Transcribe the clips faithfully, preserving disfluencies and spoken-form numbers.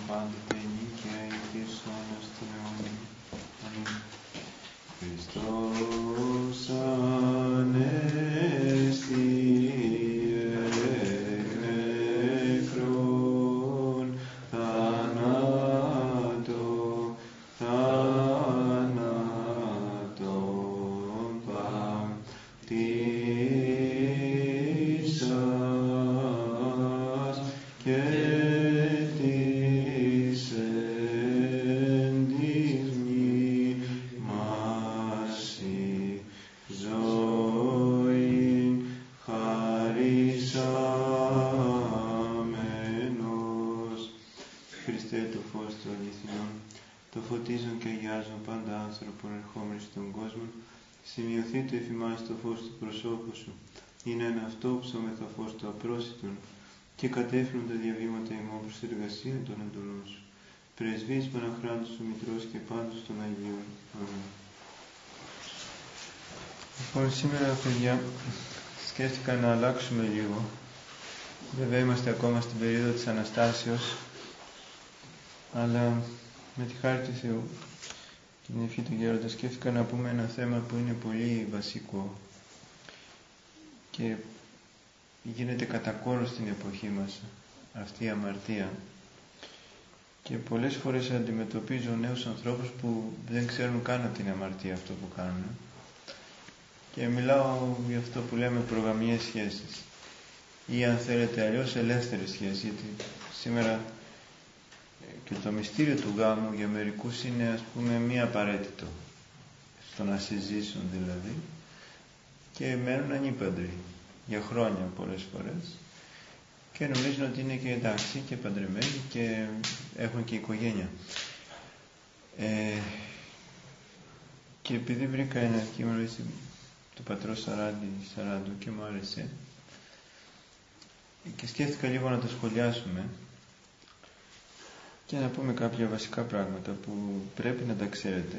πάντοτε νίκαια και εις αιώνας των αιώνων. Αμήν. Χριστός Ανέστη εκ νεκρών, θανάτω, θανάτων πατήσας και της εν της μνήμασι ζωήν χαρισάμενος. Χριστέ, το φως του αληθινών, το φωτίζουν και αγιάζουν πάντα άνθρωπον ερχόμενοι στον κόσμο, σημειωθεί το εφημάς το φως του προσώπου σου, είναι ένα αυτόψωμεθα φως του απρόσιτον, και κατέφερουν τα διαβήματα ημών προς την εργασία των εντολών σου. Πρεσβείς Παναχράντου σου Μητρός και πάντως των Αγίων. Αμήν. Λοιπόν, σήμερα, παιδιά, σκέφτηκα να αλλάξουμε λίγο. Βέβαια είμαστε ακόμα στην περίοδο της Αναστάσεως, αλλά με τη χάρη του Θεού και την ευχή του Γέροντα σκέφτηκα να πούμε ένα θέμα που είναι πολύ βασικό και γίνεται κατά κόρο στην εποχή μας αυτή η αμαρτία, και πολλές φορές αντιμετωπίζω νέους ανθρώπους που δεν ξέρουν καν ότι είναι αμαρτία αυτό που κάνουν, και μιλάω για αυτό που λέμε προγαμιές σχέσεις, ή αν θέλετε αλλιώς ελεύθερες σχέσεις, γιατί σήμερα και το μυστήριο του γάμου για μερικούς είναι, ας πούμε, μη απαραίτητο στο να συζήσουν δηλαδή, και μένουν ανήπαντροι για χρόνια πολλές φορές και νομίζουν ότι είναι και εντάξει και παντρεμένοι και έχουν και οικογένεια. Ε, και επειδή βρήκα ένα κείμενο έτσι, του πατρός Σαράντη, Σαράντου, και μου άρεσε και σκέφτηκα λίγο να το σχολιάσουμε και να πούμε κάποια βασικά πράγματα που πρέπει να τα ξέρετε.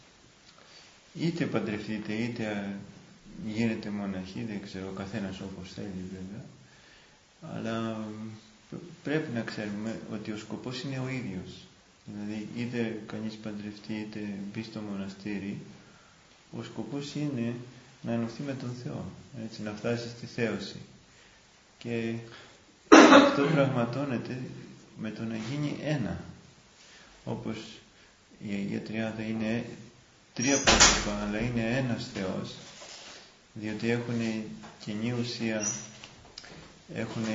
Είτε παντρευτείτε είτε γίνετε μοναχοί, δεν ξέρω, ο καθένας όπως θέλει βέβαια, αλλά πρέπει να ξέρουμε ότι ο σκοπός είναι ο ίδιος. Δηλαδή είτε κανείς παντρευτεί είτε μπει στο μοναστήρι, ο σκοπός είναι να ενωθεί με τον Θεό, έτσι, να φτάσει στη θέωση, και αυτό πραγματώνεται με το να γίνει ένα, όπως η Αγία Τριάδα είναι τρία πρόσωπα αλλά είναι ένας Θεός, διότι έχουν κοινή ουσία, έχουν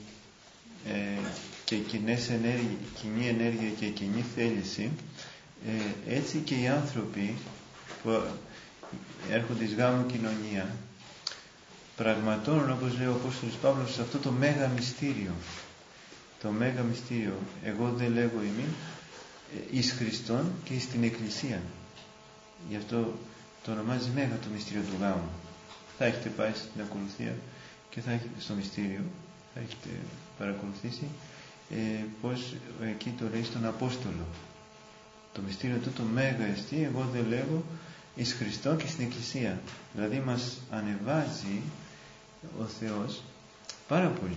ε, και κοινές ενέργεια, κοινή ενέργεια και κοινή θέληση. Ε, έτσι και οι άνθρωποι που έρχονται εις γάμο κοινωνία πραγματώνουν, όπως λέει ο Απόστολος Παύλος, σε αυτό το μέγα μυστήριο. Το μέγα μυστήριο, εγώ δεν λέγω ημί, εις Χριστόν και εις την Εκκλησία. Γι' αυτό το ονομάζει μέγα το μυστήριο του γάμου. Θα έχετε πάει στην ακολουθία και θα έχετε στο μυστήριο, θα έχετε παρακολουθήσει ε, πως εκεί το λέει στον Απόστολο. Το μυστήριο του το μέγα εστί, εγώ δεν λέγω, εις Χριστόν και στην Εκκλησία. Δηλαδή μας ανεβάζει ο Θεός πάρα πολύ.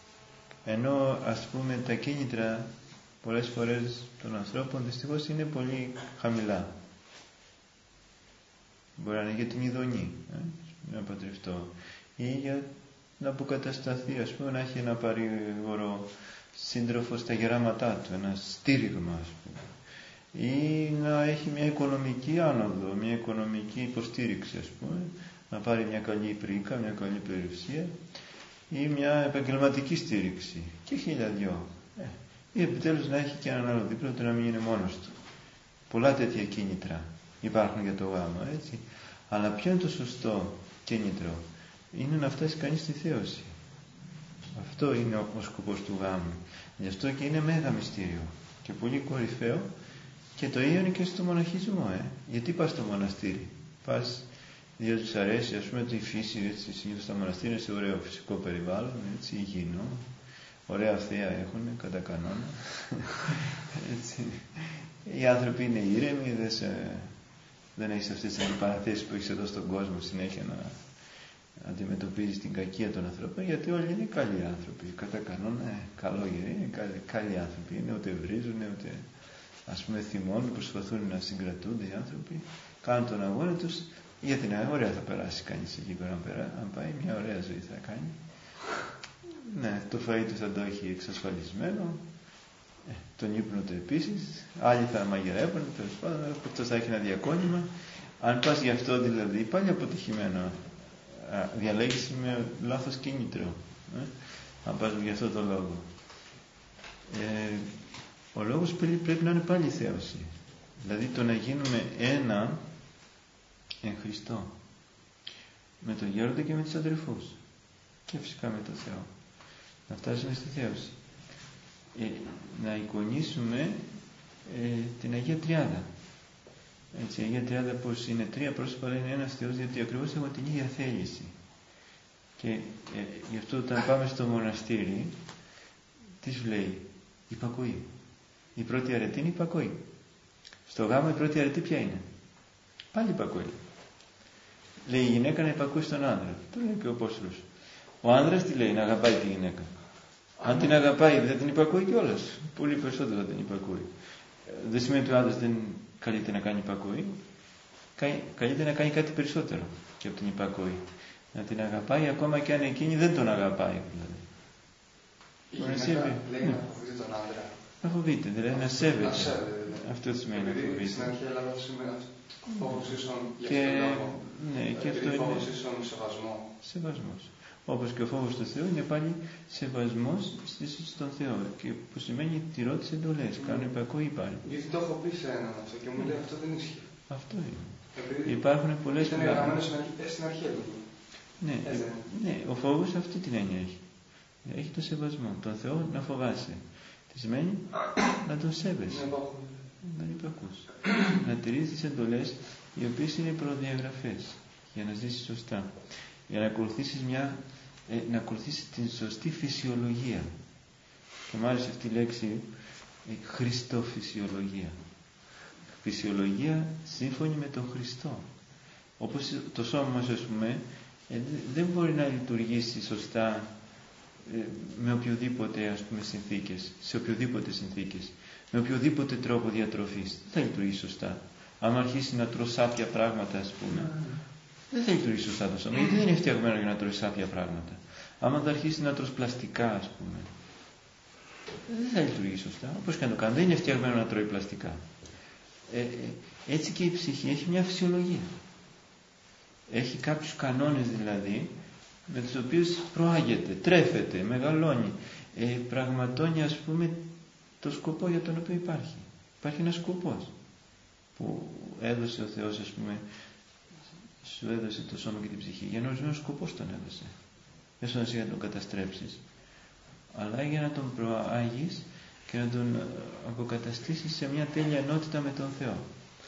Ενώ ας πούμε τα κίνητρα πολλές φορές των ανθρώπων δυστυχώς είναι πολύ χαμηλά. Μπορεί να είναι για την ειδονή, ε, να παντρευτώ, ή για να αποκατασταθεί, ας πούμε, να έχει ένα παρήγορο σύντροφο στα γεράματά του, ένα στήριγμα, ας πούμε, ή να έχει μια οικονομική άνοδο, μια οικονομική υποστήριξη, ας πούμε, να πάρει μια καλή πρίκα, μια καλή περιουσία, ή μια επαγγελματική στήριξη και χίλια δυο. Ε, ή επιτέλους να έχει και έναν άλλο δίπλα του, να μην είναι μόνος του. Πολλά τέτοια κίνητρα υπάρχουν για το γάμο, έτσι. Αλλά ποιο είναι το σωστό κίνητρο? Είναι να φτάσει κανείς στη θέωση. Αυτό είναι ο, ο σκοπός του γάμου. Γι' αυτό και είναι μέγα μυστήριο και πολύ κορυφαίο, και το ίδιο είναι και στο μοναχισμό. Ε. Γιατί πας στο μοναστήρι? Πας διότι τους αρέσει, ας πούμε, τη φύση, έτσι, συνήθως στα μοναστήρια είναι σε ωραίο φυσικό περιβάλλον, έτσι, υγιεινό, ωραία θέα έχουν κατά κανόνα. Έτσι. Οι άνθρωποι είναι ήρεμοι, δεν, σε, δεν έχεις αυτές τις αντιπαραθέσεις που έχεις εδώ στον κόσμο συνέχεια να, αντιμετωπίζεις την κακία των ανθρώπων, γιατί όλοι είναι καλοί άνθρωποι. Κατά κανόνα, καλόγεροι, είναι καλοί, καλοί άνθρωποι. Είναι ούτε βρίζουν, ούτε ας πούμε θυμώνουν, προσπαθούν να συγκρατούνται οι άνθρωποι, κάνουν τον αγώνα τους για την αγώνα. Ωραία θα περάσει κανείς εκεί πέρα, αν, περά, αν πάει, μια ωραία ζωή θα κάνει. Ναι, το φαΐ του θα το έχει εξασφαλισμένο, ε, τον ύπνο του επίσης, άλλοι θα μαγειρεύουν, τέλος πάντων, αυτός θα έχει ένα διακόνημα. Αν πας γι' αυτό δηλαδή, πάλι αποτυχημένο, διαλέγεις με λάθος κίνητρο, ε, αν πας γι' αυτό το λόγο. Ε, ο λόγος πρέπει να είναι πάλι θέωση, δηλαδή το να γίνουμε ένα εν Χριστώ, με τον γέροντα και με τους αδερφούς και φυσικά με τον Θεό, να φτάσουμε στη θέωση, ε, να εικονίσουμε ε, την Αγία Τριάδα. Έτσι, η Αγία Τριάδα πως είναι τρία πρόσωπα, αλλά είναι ένας Θεός, γιατί ακριβώς έχουμε την ίδια θέληση. Και ε, γι' αυτό όταν πάμε στο μοναστήρι, τι σου λέει? Υπακοή. Η πρώτη αρετή είναι υπακοή. Στο γάμο η πρώτη αρετή ποια είναι? Πάλι υπακοή. Λέει η γυναίκα να υπακούει στον άντρα. Το λέει και ο Απόστολος. Ο άνδρας τι λέει? Να αγαπάει τη γυναίκα. Αν την αγαπάει δεν την υπακούει κιόλας. Πολύ περισσότερο δεν την υπακούει. Δεν σημαίνει ότι ο άντρας δεν καλείται να κάνει υπακούει. Καλείται να κάνει κάτι περισσότερο και από την υπακούει. Να την αγαπάει ακόμα και αν εκείνη δεν τον αγαπάει. Δηλαδή. Η γυναίκα λέει ναι. να φοβείται τον άντρα. Να φοβείται, δηλαδή να σέβεται. Να σέβεται ναι. Αυτό σημαίνει να φοβείται. Στην αρχή Ελλάδα σημαίνει φόβος ίσον για και... αυτόν τον λόγο. Ναι, και αυτό είναι φόβος ίσον σεβασμό. Σεβασμός. Όπως και ο φόβος του Θεού είναι πάλι σεβασμός στον Θεό. Και που σημαίνει τηρώ τις εντολές. Mm. Κάνω υπακούει πάλι. Γιατί το έχω πει σε έναν αυτό και μου λέει αυτό δεν ισχύει. Αυτό είναι. Επειδή υπάρχουν πολλές είναι γραμμένο στην αρχή έλεγε. Ναι, ναι, ο φόβος αυτή την έννοια έχει. Έχει το σεβασμό. Τον Θεό να φοβάσαι. Τι σημαίνει? Να τον σέβεσαι. Να υπακούς. Να τηρείς τις εντολές οι οποίες είναι προδιαγραφές για να ζήσεις σωστά. Για να ακολουθήσεις μια, ε, να ακολουθήσεις την σωστή φυσιολογία. Και μου άρεσε αυτή η λέξη, ε, χριστοφυσιολογία. Φυσιολογία σύμφωνη με τον Χριστό. Όπως το σώμα μας, ας πούμε, ε, δεν μπορεί να λειτουργήσει σωστά ε, με οποιοδήποτε, ας πούμε, συνθήκες, σε οποιοδήποτε συνθήκες, με οποιοδήποτε τρόπο διατροφής. Δεν θα λειτουργήσει σωστά. Αν αρχίσει να τρως σάπια πράγματα, ας πούμε, δεν θα λειτουργήσει σωστά το σώμα, γιατί δεν είναι φτιαγμένο για να τρώει σάπια πράγματα. Άμα θα αρχίσει να τρως πλαστικά, ας πούμε, δεν θα λειτουργήσει σωστά. Όπως και να το κάνει, δεν είναι φτιαγμένο να τρώει πλαστικά. Ε, ε, έτσι και η ψυχή έχει μια φυσιολογία. Έχει κάποιους κανόνες δηλαδή, με τους οποίους προάγεται, τρέφεται, μεγαλώνει, ε, πραγματώνει, ας πούμε, το σκοπό για τον οποίο υπάρχει. Υπάρχει ένας σκοπός που έδωσε ο Θεός, ας πούμε, σου έδωσε το σώμα και την ψυχή. Για ένα ορισμένο σκοπό τον έδωσε. Δεν σου έδωσε για να τον καταστρέψεις, αλλά για να τον προάγεις και να τον αποκαταστήσεις σε μια τέλεια ενότητα με τον Θεό.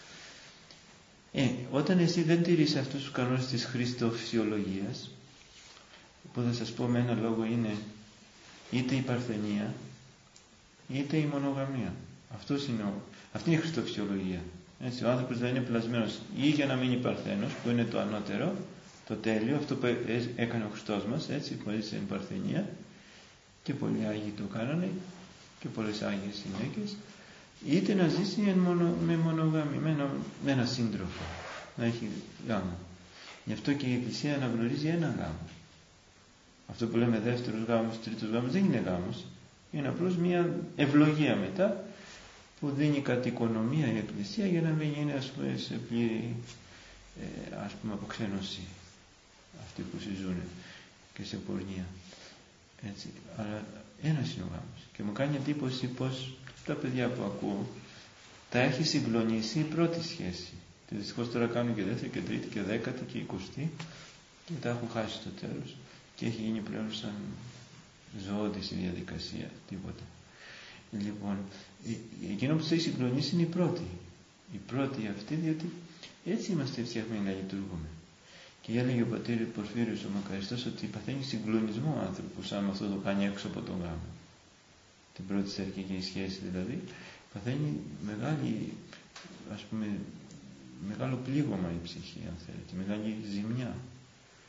Ε, όταν εσύ δεν τηρείς αυτούς τους κανόνες της χριστοφυσιολογίας, που θα σας πω με ένα λόγο είναι είτε η παρθενία είτε η μονογαμία. Αυτός είναι ο, αυτή είναι η χριστοφυσιολογία. Έτσι, ο άνθρωπος δεν είναι πλασμένος ή για να μείνει παρθένος, που είναι το ανώτερο, το τέλειο, αυτό που έκανε ο Χριστός μας, έτσι, που έζησε την παρθενία, και πολλοί Άγιοι το κάνανε και πολλές Άγιες γυναίκες, είτε να ζήσει μονο, με μονογάμη, με ένα, με ένα σύντροφο, να έχει γάμο. Γι' αυτό και η Εκκλησία αναγνωρίζει ένα γάμο. Αυτό που λέμε δεύτερος γάμος, τρίτος γάμος, δεν είναι γάμος. Είναι απλώς μια ευλογία μετά που δίνει κατ' οικονομία η Εκκλησία για να μην γίνει, ας πούμε, σε πλήρη ε, ας πούμε, αποξένωση αυτοί που συζούν και σε πορνεία. Έτσι. Αλλά ένας είναι ο γάμος. Και μου κάνει εντύπωση πως τα παιδιά που ακούω τα έχει συγκλονίσει η πρώτη σχέση. Και δυστυχώς τώρα κάνουν και δεύτερη και τρίτη και δέκατη και εικοστή και τα έχουν χάσει στο τέλος. Και έχει γίνει πλέον σαν ζωώδης η διαδικασία, τίποτα. Λοιπόν, εκείνο που σας έχει συγκλονίσει είναι η πρώτη. Η πρώτη αυτή, διότι έτσι είμαστε φτιαγμένοι να λειτουργούμε. Και για έλεγε ο πατήρ Πορφύριος ο Μακαριστός ότι παθαίνει συγκλονισμό ο άνθρωπος άμα αυτό το κάνει έξω από τον γάμο. Την πρώτη σαρκική σχέση δηλαδή, παθαίνει μεγάλη, ας πούμε, μεγάλο πλήγωμα η ψυχή, αν θέλετε, μεγάλη ζημιά.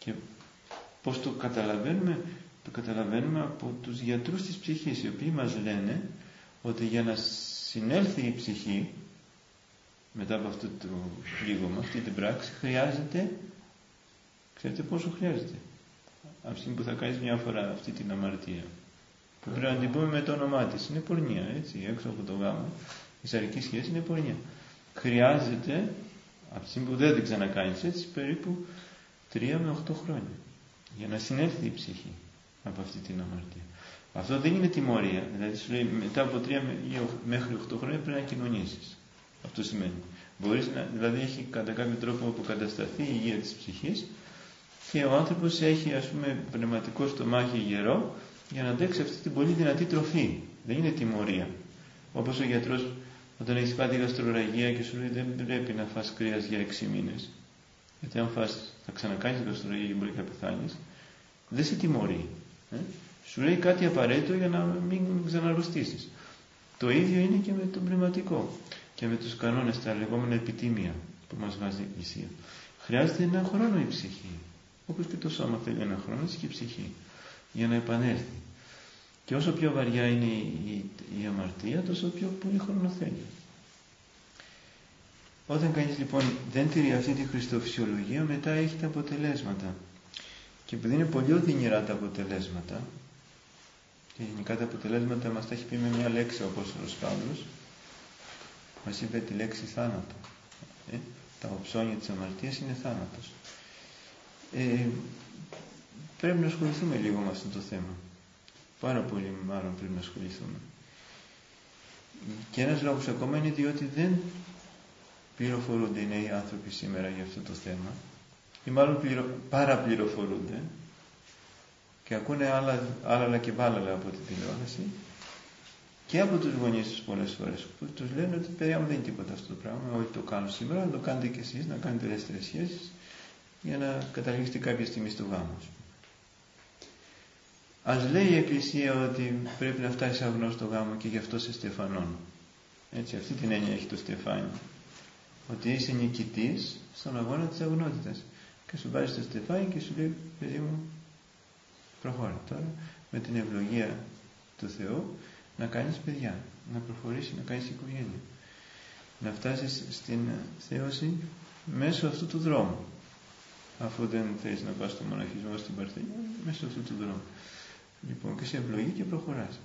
Και πώς το καταλαβαίνουμε? Το καταλαβαίνουμε από τους γιατρούς της ψυχής, οι οποίοι μας λένε ότι για να συνέλθει η ψυχή μετά από αυτό το πλήγωμα, αυτή την πράξη, χρειάζεται, ξέρετε πόσο χρειάζεται? Από τη στιγμή που θα κάνεις μια φορά αυτή την αμαρτία, που πρέπει να την πούμε με το όνομά της, είναι πορνεία, έτσι, έξω από το γάμο, η σαρική σχέση είναι πορνεία. Χρειάζεται, από τη στιγμή που δεν την ξανακάνεις έτσι, περίπου τρία με οκτώ χρόνια, για να συνέλθει η ψυχή από αυτή την αμαρτία. Αυτό δεν είναι τιμωρία, δηλαδή σου λέει μετά από τρία μέχρι οκτώ χρόνια πρέπει να κοινωνήσεις. Αυτό σημαίνει. Μπορείς να, δηλαδή έχει κατά κάποιο τρόπο αποκατασταθεί η υγεία της ψυχής και ο άνθρωπος έχει, ας πούμε, πνευματικό στομάχι γερό για να αντέξει αυτή την πολύ δυνατή τροφή. Δεν είναι τιμωρία. Όπως ο γιατρός όταν έχεις πάθει γαστρορραγία και σου λέει δεν πρέπει να φας κρέας για έξι μήνες, γιατί αν φας θα ξανακάνεις γαστρορραγία και μπορεί να πεθάνεις, δεν σε τιμωρεί. Ε? Σου λέει κάτι απαραίτητο για να μην ξαναρρωστήσεις. Το ίδιο είναι και με το πνευματικό και με τους κανόνες, τα λεγόμενα επιτήμια που μας βάζει η Εκκλησία. Χρειάζεται ένα χρόνο η ψυχή, όπως και το σώμα θέλει ένα χρόνο, έτσι και η ψυχή, για να επανέλθει. Και όσο πιο βαριά είναι η, η, η αμαρτία, τόσο πιο πολύ χρόνο θέλει. Όταν κανείς λοιπόν δεν τηρεί αυτή τη χριστοφυσιολογία, μετά έχει τα αποτελέσματα. Και επειδή είναι πολύ οδυνηρά τα αποτελέσματα, και γενικά τα αποτελέσματα μας τα έχει πει με μια λέξη ο Απόστολος Παύλος, μας είπε τη λέξη θάνατο. Ε, τα οψώνια της αμαρτίας είναι θάνατος. Ε, πρέπει να ασχοληθούμε λίγο με αυτό το θέμα. Πάρα πολύ μάλλον πρέπει να ασχοληθούμε. Και ένας λόγος ακόμα είναι διότι δεν πληροφορούνται οι νέοι άνθρωποι σήμερα για αυτό το θέμα, ή μάλλον πληρο, παραπληροφορούνται και ακούνε άλλα, άλλα και βάλαλα από τη τηλεόραση και από τους γονείς τους πολλές φορές που τους λένε ότι παιδιά μου δεν είναι τίποτα αυτό το πράγμα, όχι το κάνω σήμερα, αλλά το κάνετε και εσείς, να κάνετε ελεύθερες σχέσεις για να καταλήξετε κάποια στιγμή στο γάμο. Ας λέει η Εκκλησία ότι πρέπει να φτάσει αγνός στο γάμο και γι' αυτό σε στεφανώνω. Έτσι, αυτή την έννοια έχει το στεφάνι. Ότι είσαι νικητής στον αγώνα της αγνότητας. Και σου βάζει το στεφάνι και σου λέει, παιδί μου, προχώρα τώρα με την ευλογία του Θεού να κάνεις παιδιά, να προχωρήσεις, να κάνεις οικογένεια. Να φτάσεις στην θέωση μέσω αυτού του δρόμου. Αφού δεν θέλεις να πας στο μοναχισμό στην Παρθενία, μέσω αυτού του δρόμου. Λοιπόν, και σε ευλογεί και προχωράς.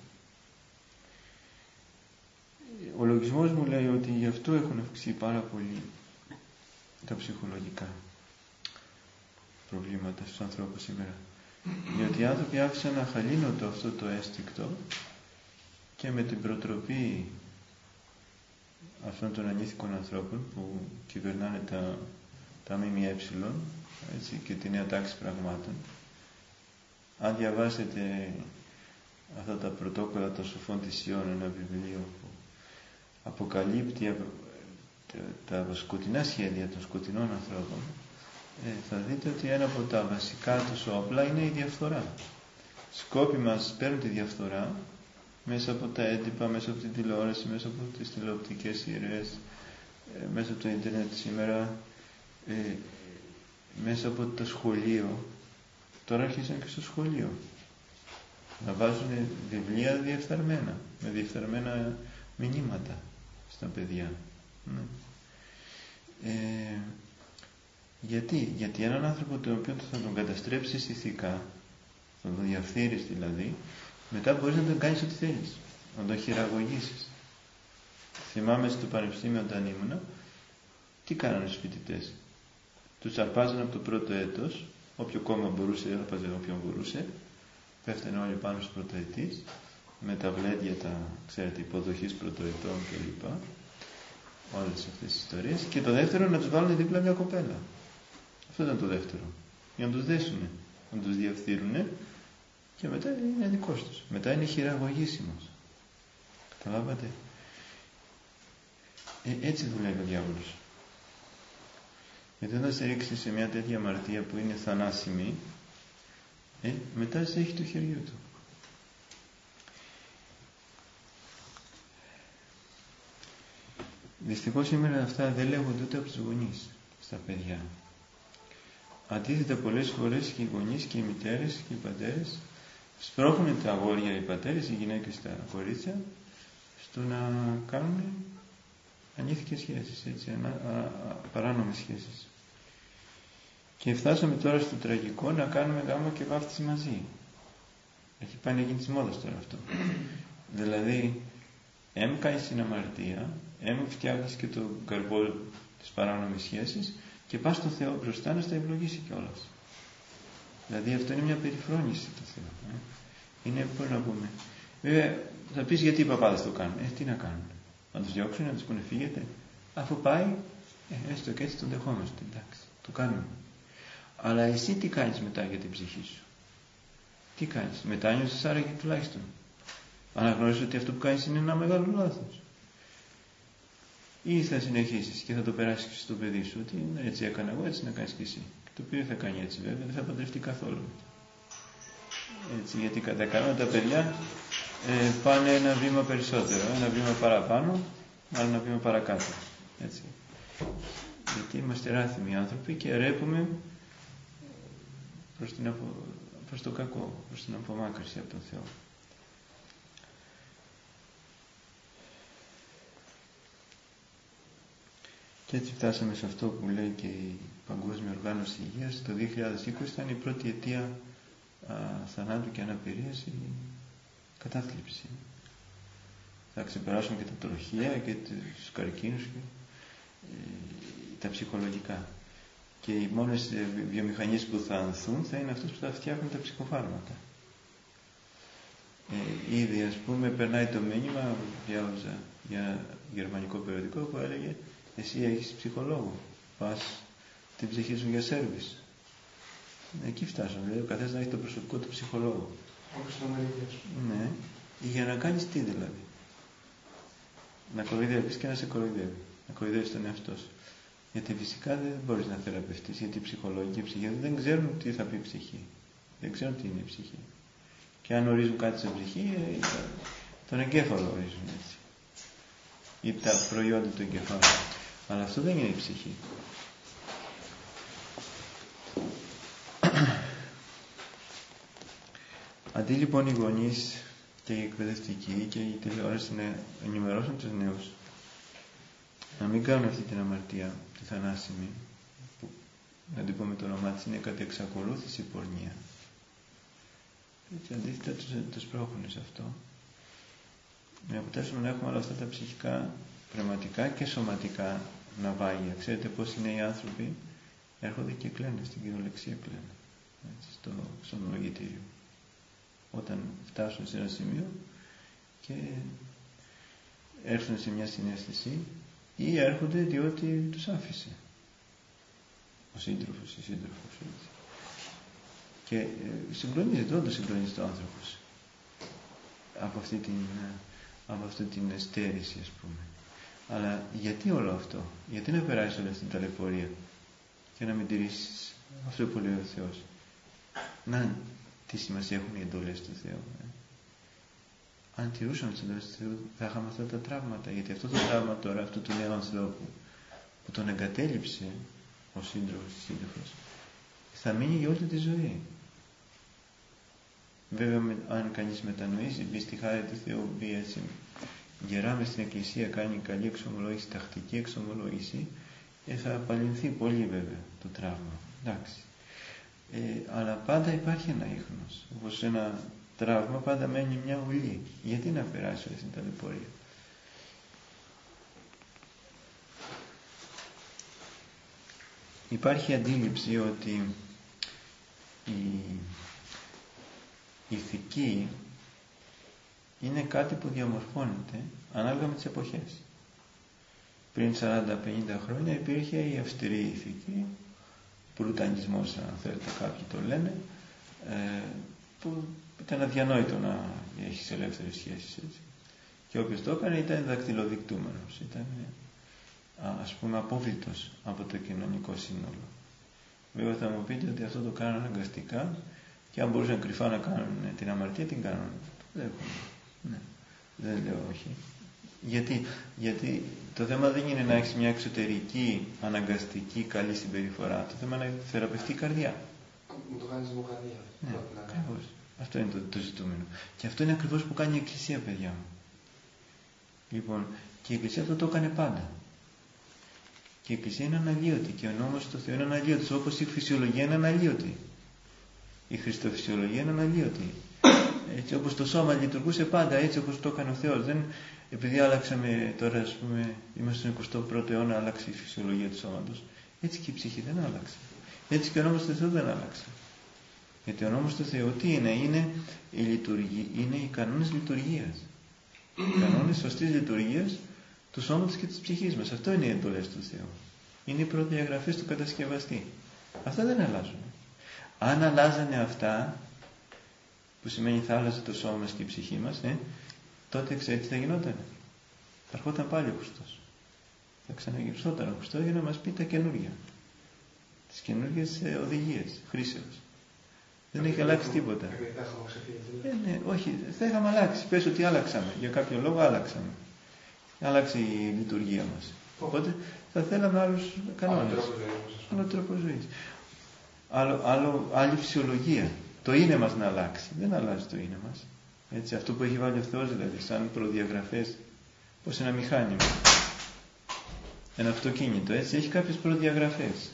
Ο λογισμός μου λέει ότι γι' αυτό έχουν αυξηθεί πάρα πολύ τα ψυχολογικά προβλήματα στους ανθρώπους σήμερα. Γιατί οι άνθρωποι άφησαν αχαλήνωτο αυτό το αίσθηκτο και με την προτροπή αυτών των ανήθικων ανθρώπων που κυβερνάνε τα, τα ΜΜΕ, έτσι, και τη νέα τάξη πραγμάτων. Αν διαβάσετε αυτά τα πρωτόκολλα των σοφών της Ιών, ένα βιβλίο που αποκαλύπτει τα σκοτεινά σχέδια των σκοτεινών ανθρώπων, ε, θα δείτε ότι ένα από τα βασικά τους όπλα είναι η διαφθορά. Σκόποι μας παίρνουν τη διαφθορά μέσα από τα έντυπα, μέσα από την τηλεόραση, μέσα από τις τηλεοπτικές σειρές, ε, μέσα από το ίντερνετ σήμερα, ε, μέσα από το σχολείο. Τώρα άρχισαν και στο σχολείο να βάζουν βιβλία διεφθαρμένα, με διεφθαρμένα μηνύματα στα παιδιά. Ναι. Ε, γιατί, γιατί έναν άνθρωπο τον οποίο θα τον καταστρέψεις ηθικά, θα τον διαφθείρεις δηλαδή, μετά μπορείς να τον κάνεις ό,τι θέλεις, να τον χειραγωγήσεις. Θυμάμαι στο πανεπιστήμιο όταν ήμουνα, τι κάνανε στους φοιτητές? Τους αρπάζανε από το πρώτο έτος, όποιο κόμμα μπορούσε, άρπαζε όποιον μπορούσε, πέφτανε όλοι πάνω στους πρωτοετής, με τα βλέντια, τα, ξέρετε, υποδοχής πρωτοετών κλπ. Όλες αυτές τις ιστορίες. Και το δεύτερο, να τους βάλουν δίπλα μια κοπέλα. Αυτό ήταν το δεύτερο. Για να τους δέσουνε, να τους διαφθείρουνε και μετά είναι δικός τους. Μετά είναι χειραγωγήσιμος. Καταλάβατε? Ε, έτσι δουλεύει ο διάβολος. Γιατί όταν σε ρίξει σε μια τέτοια αμαρτία που είναι θανάσιμη, ε, μετά σε έχει το χεριό του. Δυστυχώς σήμερα αυτά δεν λέγονται ούτε από τους γονείς στα παιδιά. Αντίθετα, πολλές φορές και οι γονείς και οι μητέρες και οι πατέρες σπρώχνουν τα αγόρια, οι πατέρες, οι γυναίκες, τα κορίτσια, στο να κάνουν ανήθικες σχέσεις, έτσι, ανα, α, α, παράνομες σχέσεις. Και φτάσαμε τώρα στο τραγικό να κάνουμε γάμο και βάφτιση μαζί. Έχει πάει να γίνει της μόδας τώρα αυτό. Δηλαδή, έμ κάνεις την αμαρτία, έμ φτιάχνεις και το καρπό της παράνομης σχέσης και πας στο Θεό μπροστά να στα ευλογήσει κιόλας. Δηλαδή αυτό είναι μια περιφρόνηση του Θεού. Ε. Είναι, πώς να πούμε. Βέβαια, θα πεις γιατί οι παπάδες το κάνουν. Ε, τι να κάνουν. Να τους διώξουν, να τους πούνε φύγετε. Αφού πάει, ε, έστω και έτσι τον δεχόμαστε. Εντάξει, το κάνουμε. Αλλά εσύ τι κάνεις μετά για την ψυχή σου. Τι κάνεις. Μετάνιωσες άραγε τουλάχιστον. Αναγνωρίζεις ότι αυτό που κάνεις είναι ένα μεγάλο λάθος. Ή θα συνεχίσεις και θα το περάσεις στο παιδί σου ότι έτσι έκανα εγώ, έτσι να κάνεις και εσύ. Και το οποίο θα κάνει έτσι βέβαια, δεν θα παντρευτεί καθόλου. Έτσι, γιατί κατά κανόνα τα παιδιά ε, πάνε ένα βήμα περισσότερο, ένα βήμα παραπάνω, άλλο ένα βήμα παρακάτω. Έτσι. Γιατί είμαστε ράθιμοι άνθρωποι και ρέπουμε προς, την απο... προς το κακό, προς την απομάκρυνση από τον Θεό. Και έτσι φτάσαμε σε αυτό που λέει και η Παγκόσμια Οργάνωση Υγείας. Το δύο χιλιάδες είκοσι ήταν η πρώτη αιτία α, θανάτου και αναπηρίας η κατάθλιψη. Θα ξεπεράσουμε και τα τροχαία και τους καρκίνους και ε, τα ψυχολογικά. Και οι μόνες βιομηχανίες που θα ανθούν θα είναι αυτές που θα φτιάχνουν τα ψυχοφάρμακα. Ε, ήδη ας πούμε περνάει το μήνυμα, διάβαζα για γερμανικό περιοδικό που έλεγε εσύ έχεις ψυχολόγο, πας την ψυχή σου για σέρβις. Εκεί φτάσαμε, δηλαδή ο καθένας να έχει το προσωπικό του ψυχολόγο. Όπως το μερικές. Ναι, για να κάνεις τι δηλαδή. Να κοροϊδεύεις και να σε κοροϊδεύει. Να κοροϊδεύεις τον εαυτό σου. Γιατί φυσικά δεν μπορείς να θεραπευτείς, γιατί οι ψυχολόγοι και οι ψυχιατροί δεν ξέρουν τι θα πει ψυχή. Δεν ξέρουν τι είναι η ψυχή. Και αν ορίζουν κάτι σε ψυχή, τον εγκέφαλο ορίζουν έτσι. Ή τα προϊόντα του εγκεφάλου. Αλλά αυτό δεν είναι η ψυχή. Αντί λοιπόν οι γονείς και οι εκπαιδευτικοί και οι τηλεόραση να ενημερώσουν τους νέους να μην κάνουν αυτή την αμαρτία, τη θανάσιμη, που να την πω με το όνομά της είναι κατά εξακολούθηση πορνεία. Έτσι αντίθετα τους, τους πρόχουν σε αυτό. Με αποτέλεσμα να έχουμε όλα αυτά τα ψυχικά, πνευματικά και σωματικά ναυάγια. Ξέρετε πώς είναι οι άνθρωποι, έρχονται και κλαίνε, στην κυριολεξία κλαίνε, έτσι, στο ξενολογητήριο. Όταν φτάσουν σε ένα σημείο και έρθουν σε μια συναίσθηση ή έρχονται διότι τους άφησε ο σύντροφος, η σύντροφος, έτσι. Και ε, συγκλονίζεται, όντως συγκλονίζεται ο άνθρωπος από αυτή την, από αυτή την στέρηση, ας πούμε. Αλλά γιατί όλο αυτό, γιατί να περάσεις όλη αυτή την ταλαιπωρία και να μην τηρήσεις αυτό που λέει ο Θεός. Να, τι σημασία έχουν οι εντολές του Θεού. Ε. Αν τηρούσαμε τις εντολές του Θεού θα είχαμε αυτά τα τραύματα, γιατί αυτό το τραύμα τώρα, αυτού του νέου ανθρώπου που τον εγκατέλειψε ο σύντροφος, η σύντροφος, θα μείνει για όλη τη ζωή. Βέβαια, αν κανείς μετανοήσει, μπει στη χάρη του Θεού, μπει έτσι γερά μες στην Εκκλησία, κάνει καλή εξομολόγηση, τακτική εξομολόγηση, ε, θα απαλληλθεί πολύ βέβαια το τραύμα. Εντάξει. Ε, αλλά πάντα υπάρχει ένα ίχνος. Όπως ένα τραύμα πάντα μένει μια ουλή. Γιατί να περάσει όλη την ταλαιπωρία. Υπάρχει αντίληψη ότι η ηθική είναι κάτι που διαμορφώνεται ανάλογα με τις εποχές. Πριν σαράντα πενήντα χρόνια υπήρχε η αυστηρή ηθική, πουριτανισμός αν θέλετε κάποιοι το λένε, ε, που ήταν αδιανόητο να έχεις ελεύθερες σχέσεις, έτσι. Και όποιος το έκανε ήταν δακτυλοδεικτούμενος, ήταν ας πούμε απόβλητος από το κοινωνικό σύνολο. Βέβαια θα μου πείτε ότι αυτό το κάνουν αναγκαστικά και αν μπορούσαν κρυφά να κάνουν την αμαρτία την κάνουν. Δεν, ναι. Δεν λέω όχι. Γιατί, γιατί το θέμα δεν είναι να έχεις μια εξωτερική, αναγκαστική, καλή συμπεριφορά. Το θέμα είναι να θεραπευτεί η καρδιά. Μου το κάνεις μου καρδιά. Ναι, ακριβώς. Αυτό είναι το, το ζητούμενο. Και αυτό είναι ακριβώς που κάνει η Εκκλησία, παιδιά μου. Λοιπόν, και η Εκκλησία αυτό το έκανε πάντα. Και η Εκκλησία είναι αναλύωτη και ο νόμος του Θεού είναι αναλύωτος, όπως η φυσιολογία είναι αναλύωτη. Η χριστοφυσιολογία είναι αναλύωτη. Έτσι όπως το σώμα λειτουργούσε πάντα, έτσι όπως το έκανε ο Θεός. Δεν, επειδή άλλαξαμε τώρα, ας πούμε, είμαστε στον εικοστό πρώτο αιώνα, άλλαξε η φυσιολογία του σώματος. Έτσι και η ψυχή δεν άλλαξε. Έτσι και ο νόμος του Θεού δεν άλλαξε. Γιατί ο νόμος του Θεού τι είναι, είναι οι, λειτουργοί, είναι οι κανόνες λειτουργίας. Οι κανόνες σωστής λειτουργίας του σώματος και της ψυχής μας. Αυτό είναι οι εντολές του Θεού. Είναι οι προδιαγραφές του κατασκευαστή. Αυτά δεν αλλάζουν. Αν αλλάζανε αυτά, που σημαίνει θα άλλαζε το σώμα μας και η ψυχή μας, ε, τότε ξέρετε τι θα γινόταν. Θα ερχόταν πάλι ο Χριστός. Θα ξαναγυρσόταν ο Χριστός για να μας πει τα καινούργια. Τις καινούργιες ε, οδηγίες, χρήσεως. Δεν έχει αλλάξει τίποτα. Ε, ναι, όχι, θα είχαμε αλλάξει. Πες ότι άλλαξαμε. Για κάποιο λόγο άλλαξαμε. Άλλαξε η λειτουργία μας. Οπότε θα θέλαμε άλλους κανόνες. Άλλο τρόπο ζωής. Άλλο, άλλο, άλλη φυσιολογία. Το είναι μας να αλλάξει. Δεν αλλάζει το είναι μας. Έτσι, αυτό που έχει βάλει ο Θεός δηλαδή, σαν προδιαγραφές, όπως ένα μηχάνημα. Ένα αυτοκίνητο, έτσι, έχει κάποιες προδιαγραφές.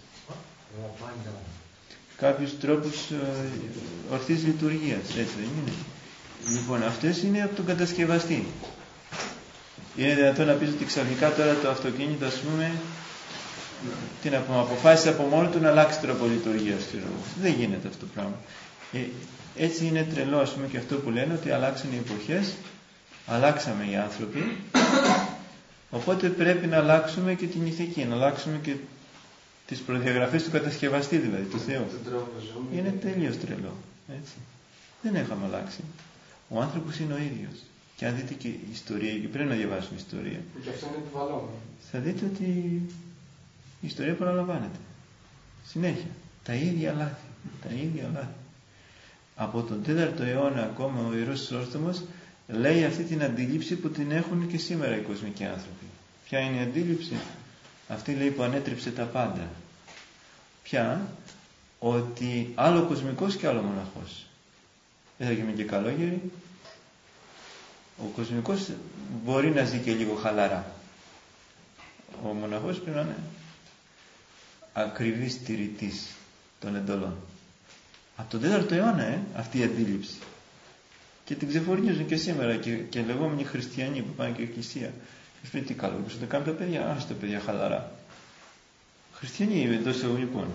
Κάποιους τρόπους ε, ορθής λειτουργίας, έτσι δεν είναι. Λοιπόν, αυτές είναι από τον κατασκευαστή. Είναι δυνατόν να πεις ότι ξαφνικά τώρα το αυτοκίνητο, ας πούμε, τι να πούμε, αποφάσισε από μόνο του να αλλάξει τρόπο λειτουργίας. Δεν γίνεται αυτό το πράγμα. Ε, έτσι είναι τρελό, ας πούμε, και αυτό που λένε ότι αλλάξαν οι εποχές, αλλάξαμε οι άνθρωποι, οπότε πρέπει να αλλάξουμε και την ηθική, να αλλάξουμε και τις προδιαγραφές του κατασκευαστή, δηλαδή του Θεού. Είναι τελείως τρελό. Έτσι. Δεν έχαμε αλλάξει. Ο άνθρωπος είναι ο ίδιος. Και αν δείτε και η ιστορία, και πρέπει να διαβάσουμε ιστορία. Και αυτό είναι επιβαλλόμενο. Θα δείτε ότι η ιστορία παραλαμβάνεται. Συνέχεια. Τα ίδια λάθη. Τα ίδια λάθη. Από τον τέταρτο αιώνα ακόμα ο Ιερός Χρυσόστομος λέει αυτή την αντίληψη που την έχουν και σήμερα οι κοσμικοί άνθρωποι. Ποια είναι η αντίληψη? Αυτή λέει που ανέτρεψε τα πάντα. Ποια? Ότι άλλο κοσμικός και άλλο μοναχός. Δεν θα γίνουμε και καλόγεροι. Ο κοσμικός μπορεί να ζει και λίγο χαλαρά. Ο μοναχός πρέπει να είναι ακριβής τηρητής των εντολών. Από τον τέταρτο αιώνα ε, αυτή η αντίληψη. Και την ξεφορνίζουν και σήμερα και, και λεγόμενοι χριστιανοί που πάνε και εκκλησία. Και τι καλό, πώς θα τα κάνουν τα παιδιά, άσε τα παιδιά χαλαρά. Χριστιανοί εντός εισαγωγικών.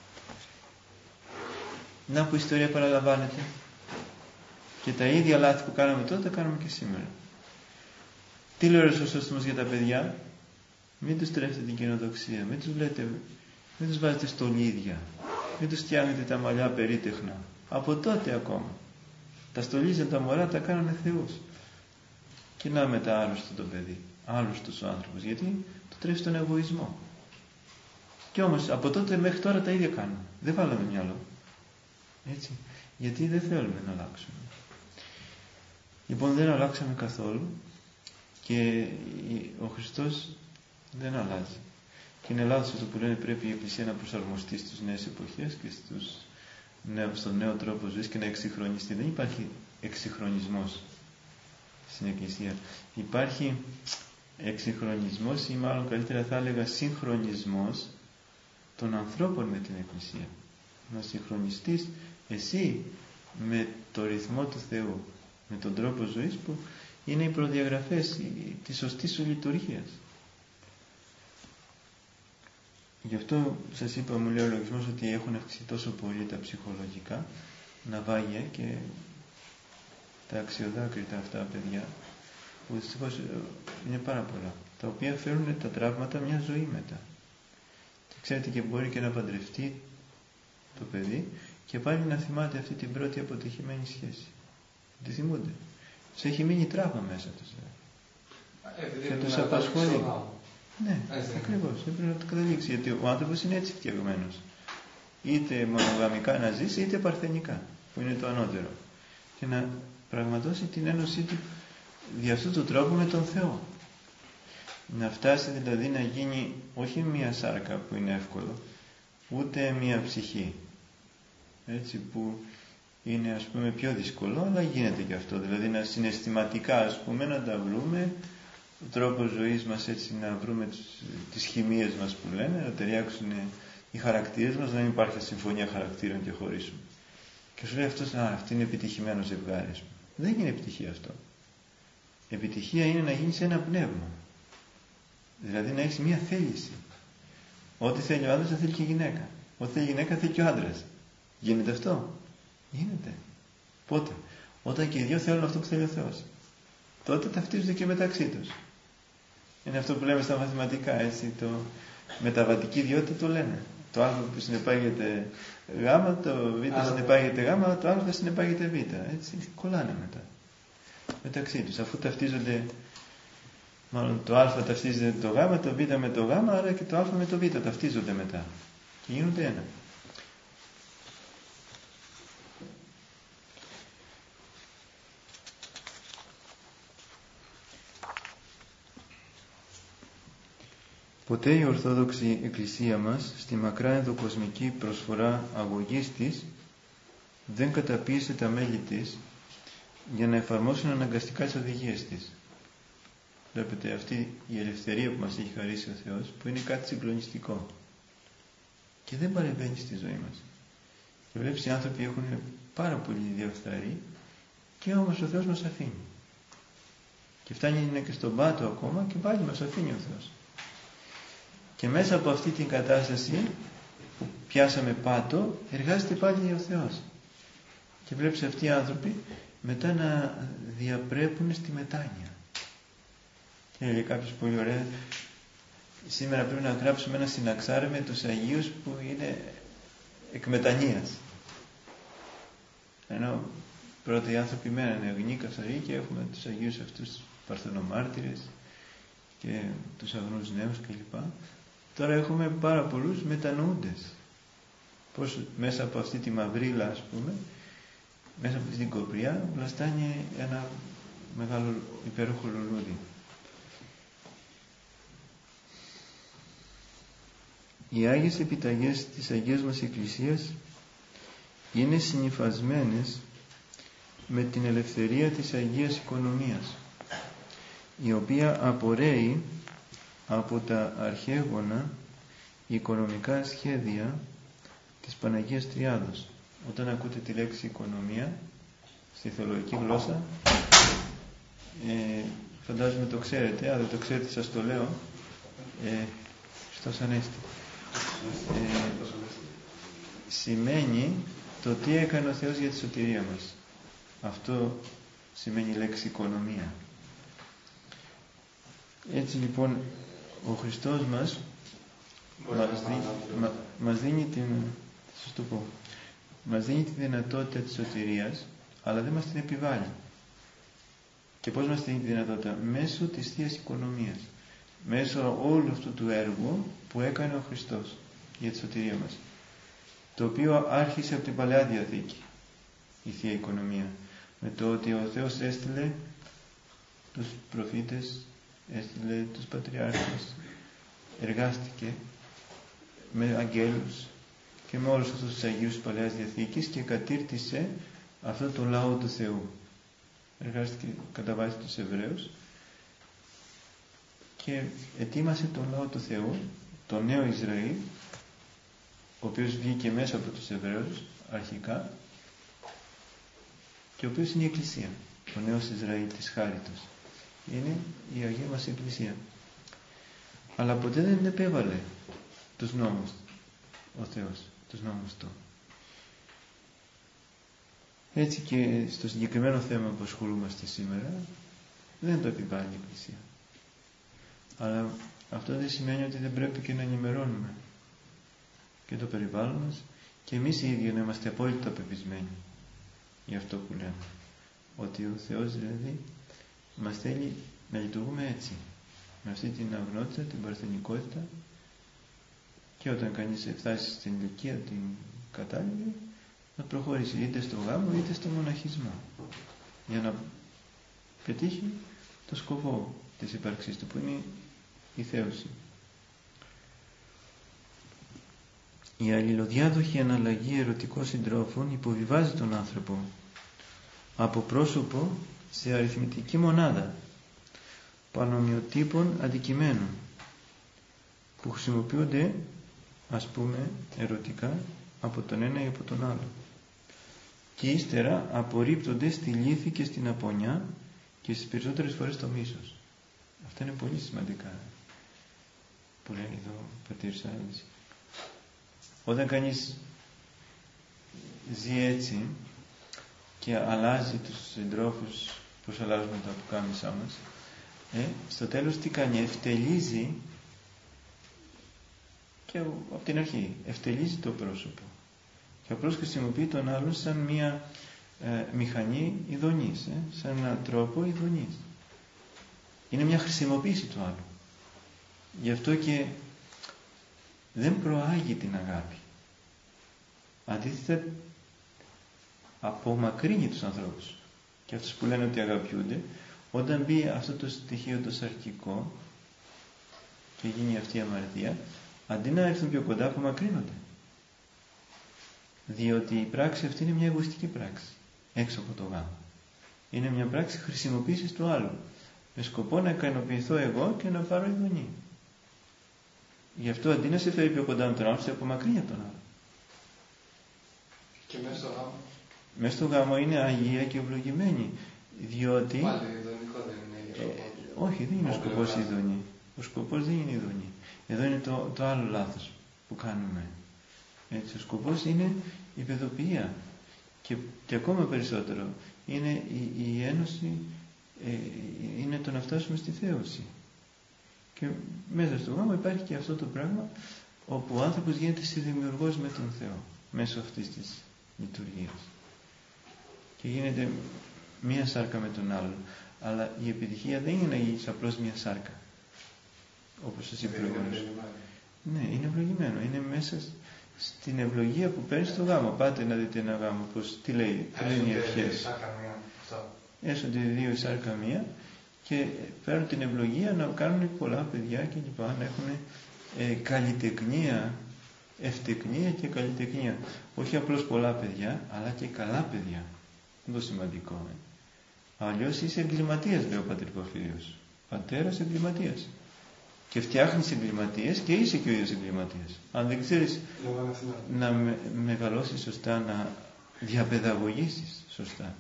Να που η ιστορία παραλαμβάνεται. Και τα ίδια λάθη που κάναμε τότε τα κάνουμε και σήμερα. Τι λέει ο Χρυσόστομος για τα παιδιά? Μην τους τρέφετε την κοινοδοξία, μην τους λέτε, μην τους βάζετε στολίδια, μην τους φτιάχνετε τα μαλλιά περίτεχνα. Από τότε ακόμα. Τα στολίζαν τα μωρά, τα κάνανε θεούς. Και να μετά άρρωστο το παιδί, άρρωστος ο άνθρωπος, γιατί το τρέφει στον εγωισμό. Και όμως από τότε μέχρι τώρα τα ίδια κάνουμε. Δεν βάλαμε μυαλό. Έτσι. Γιατί δεν θέλουμε να αλλάξουμε. Λοιπόν, δεν αλλάξαμε καθόλου και ο Χριστός δεν αλλάζει. Και είναι λάθος αυτό που λένε πρέπει η Εκκλησία να προσαρμοστεί στις νέες εποχές και στους νέο, στον νέο τρόπο ζωής και να εξυγχρονιστεί. Δεν υπάρχει εξυγχρονισμός στην Εκκλησία. Υπάρχει εξυγχρονισμός ή μάλλον καλύτερα θα έλεγα συγχρονισμός των ανθρώπων με την Εκκλησία. Να συγχρονιστείς εσύ με το ρυθμό του Θεού, με τον τρόπο ζωής που είναι οι προδιαγραφές της σωστής σου λειτουργίας. Γι' αυτό σας είπα, μου λέει ο λογισμός, ότι έχουν αυξηθεί τόσο πολύ τα ψυχολογικά ναυάγια και τα αξιοδάκριτα αυτά παιδιά, που δυστυχώς είναι πάρα πολλά, τα οποία φέρουν τα τραύματα μια ζωή μετά. Και ξέρετε, και μπορεί και να παντρευτεί το παιδί και πάλι να θυμάται αυτή την πρώτη αποτυχημένη σχέση. Τη θυμούνται. Τους έχει μείνει τραύμα μέσα τους. Ε, και τους απασχολεί. Ναι, ακριβώς. Δεν πρέπει να το καταλήξει. Γιατί ο άνθρωπος είναι έτσι φτιαγμένος. Είτε μονογαμικά να ζήσει, είτε παρθενικά, που είναι το ανώτερο. Και να πραγματώσει την ένωσή του δι' αυτόν τον τρόπο με τον Θεό. Να φτάσει δηλαδή να γίνει όχι μία σάρκα που είναι εύκολο, ούτε μία ψυχή, έτσι, που είναι ας πούμε πιο δύσκολο, αλλά γίνεται και αυτό, δηλαδή να συναισθηματικά ας πούμε να τα βρούμε, ο τρόπος ζωής μας, έτσι, να βρούμε τις, τις χημείες μας που λένε, να ταιριάξουν οι χαρακτήρες μας, να μην υπάρχει συμφωνία χαρακτήρων και χωρίσουμε. Και σου λέει αυτός, α, αυτό είναι επιτυχημένο ζευγάρι. Δεν είναι επιτυχία αυτό. Επιτυχία είναι να γίνεις ένα πνεύμα. Δηλαδή να έχεις μια θέληση. Ό,τι θέλει ο άντρας θα θέλει και η γυναίκα. Ό,τι θέλει η γυναίκα θέλει και ο άντρας. Γίνεται αυτό? Γίνεται. Πότε? Όταν και οι δύο θέλουν αυτό που θέλει ο Θεός. Τότε ταυτίζονται και μεταξύ τους. Είναι αυτό που λέμε στα μαθηματικά, έτσι, το μεταβατική ιδιότητα το λένε. Το α που συνεπάγεται γ, το β συνεπάγεται γ, το α συνεπάγεται β. Έτσι, κολλάνε μετά. Μεταξύ τους, αφού ταυτίζονται, μάλλον το α ταυτίζεται το γ, το β με το γ, άρα και το α με το β ταυτίζονται μετά. Και γίνονται ένα. Ποτέ η Ορθόδοξη Εκκλησία μας, στη μακρά ενδοκοσμική προσφορά αγωγής της, δεν καταπίεσε τα μέλη της για να εφαρμόσουν αναγκαστικά τις οδηγίες της. Βλέπετε αυτή η ελευθερία που μας έχει χαρίσει ο Θεός, που είναι κάτι συγκλονιστικό και δεν παρεμβαίνει στη ζωή μας. Και βλέπεις οι άνθρωποι έχουν πάρα πολύ διαφθαρεί και όμως ο Θεός μας αφήνει. Και φτάνει και στον πάτο ακόμα και πάλι μας αφήνει ο Θεός. Και μέσα από αυτή την κατάσταση που πιάσαμε πάτο, εργάζεται πάλι ο Θεός. Και βλέπεις αυτοί οι άνθρωποι μετά να διαπρέπουν στη μετάνοια. Και έλεγε κάποιος πολύ ωραία, σήμερα πρέπει να γράψουμε ένα συναξάρι με τους Αγίους που είναι εκ μετανοίας. Ενώ πρώτα οι άνθρωποι μένανε αγνοί, καθαροί και έχουμε τους Αγίους αυτούς τους παρθενομάρτυρες και τους αγνούς νέους κλπ. Τώρα έχουμε πάρα πολλούς μετανοούντες. Πώς μέσα από αυτή τη μαυρίλα, ας πούμε, μέσα από αυτή την κοπριά, βλαστάνει ένα μεγάλο υπέροχο λουλούδι. Οι Άγιες Επιταγές της Αγίας μας Εκκλησίας είναι συνυφασμένες με την ελευθερία της Αγίας Οικονομίας, η οποία απορρέει από τα αρχαίγωνα οικονομικά σχέδια της Παναγίας Τριάδος. Όταν ακούτε τη λέξη οικονομία στη θεολογική γλώσσα, ε, φαντάζομαι το ξέρετε, αν δεν το ξέρετε σας το λέω, ε, Χριστός Ανέστη. Ε, σημαίνει το τι έκανε ο Θεός για τη σωτηρία μας. Αυτό σημαίνει η λέξη οικονομία. Έτσι λοιπόν ο Χριστός μας μας, δι, μα, μας δίνει την σας το πω, μας δίνει τη δυνατότητα της σωτηρίας, αλλά δεν μας την επιβάλλει. Και πώς μας δίνει τη δυνατότητα? Μέσω της Θείας Οικονομίας, μέσω όλου αυτού του έργου που έκανε ο Χριστός για τη σωτηρία μας, το οποίο άρχισε από την Παλαιά Διαθήκη, η Θεία Οικονομία, με το ότι ο Θεός έστειλε τους προφήτες, έστειλε τους πατριάρχες, εργάστηκε με αγγέλους και με όλους αυτούς τους Αγίους της Παλαιάς Διαθήκης και κατήρτισε αυτό το λαό του Θεού. Εργάστηκε κατά βάση τους Εβραίους και ετοίμασε τον λαό του Θεού, το νέο Ισραήλ, ο οποίος βγήκε μέσα από τους Εβραίους αρχικά και ο οποίος είναι η Εκκλησία, ο νέος Ισραήλ της χάριτος. Είναι η Αγία μας Εκκλησία. Αλλά ποτέ δεν επέβαλε τους νόμους ο Θεός, τους νόμους του. Έτσι και στο συγκεκριμένο θέμα που ασχολούμαστε σήμερα δεν το επιβάλλει η Εκκλησία. Αλλά αυτό δεν σημαίνει ότι δεν πρέπει και να ενημερώνουμε και το περιβάλλον μας και εμείς οι ίδιοι να είμαστε απόλυτα πεπισμένοι για αυτό που λέμε, ότι ο Θεός δηλαδή μας θέλει να λειτουργούμε έτσι, με αυτή την αγνότητα, την παρθενικότητα, και όταν κανείς φτάσει στην ηλικία την κατάλληλη να προχωρήσει είτε στο γάμο είτε στο μοναχισμό, για να πετύχει το σκοπό της ύπαρξής του, που είναι η θέωση. Η αλληλοδιάδοχη αναλλαγή ερωτικών συντρόφων υποβιβάζει τον άνθρωπο από πρόσωπο σε αριθμητική μονάδα πανομοιοτύπων αντικειμένων που χρησιμοποιούνται, ας πούμε, ερωτικά από τον ένα ή από τον άλλο, και ύστερα απορρίπτονται στη λύθη και στην απονιά και στις περισσότερες φορές το μίσος. Αυτά είναι πολύ σημαντικά που λέει εδώ ο πατήρ Σάλης. Όταν κανείς ζει έτσι και αλλάζει τους συντρόφους, πώς αλλάζουμε τα πουκάμισά μας, ε, στο τέλος τι κάνει? Ευτελίζει, και από την αρχή ευτελίζει το πρόσωπο και απλώς χρησιμοποιεί τον άλλον σαν μια ε, μηχανή ειδονής, ε, σαν έναν τρόπο ειδονής. Είναι μια χρησιμοποίηση του άλλου. Γι' αυτό και δεν προάγει την αγάπη. Αντίθετα, απομακρύνει τους ανθρώπους. Και αυτούς που λένε ότι αγαπιούνται, όταν μπει αυτό το στοιχείο το σαρκικό και γίνει αυτή η αμαρτία, αντί να έρθουν πιο κοντά, απομακρύνονται. Διότι η πράξη αυτή είναι μια εγωιστική πράξη, έξω από το γάμο. Είναι μια πράξη χρησιμοποίησης του άλλου, με σκοπό να ικανοποιηθώ εγώ και να πάρω ειδονή. Γι' αυτό αντί να σε φέρει πιο κοντά με τον άλλο, σε απομακρύνει από τον άλλο. Και μέσα στο γάμο. Μέσα στο γάμο είναι αγία και ευλογημένη, διότι... Πάλι ειδονικό δεν είναι. Ε, όχι, δεν είναι ο σκοπός η ειδονή. Ο σκοπός δεν είναι η ειδονή. Εδώ είναι το, το άλλο λάθος που κάνουμε. Έτσι, ο σκοπός είναι η παιδοποιία. Και, και ακόμα περισσότερο είναι η, η ένωση, ε, είναι το να φτάσουμε στη θέωση. Και μέσα στο γάμο υπάρχει και αυτό το πράγμα, όπου ο άνθρωπος γίνεται συνδημιουργός με τον Θεό μέσω αυτής της λειτουργίας. Και γίνεται μία σάρκα με τον άλλον. Αλλά η επιτυχία δεν είναι να γίνεις απλώς μία σάρκα, όπως σας είπα προηγουμένως. Ναι, είναι ευλογημένο. Είναι μέσα στην ευλογία που παίρνει στο γάμο. Πάτε να δείτε ένα γάμο, πως, τι λέει, τι λένε οι ευχές. Έσονται δύο η σάρκα μία και παίρνουν την ευλογία να κάνουν πολλά παιδιά και λοιπά, να έχουν ε, καλλιτεχνία, ευτεχνία και καλλιτεχνία. Όχι απλώς πολλά παιδιά, αλλά και καλά παιδιά. Είναι το σημαντικό. Ε. Αλλιώς είσαι εγκληματίας, λέει ο πατήρ Πορφύριος. Πατέρας εγκληματίας. Και φτιάχνεις εγκληματίες και είσαι και ο ίδιος εγκληματίας. Αν δεν ξέρεις να με, μεγαλώσεις σωστά, να διαπαιδαγωγήσεις σωστά.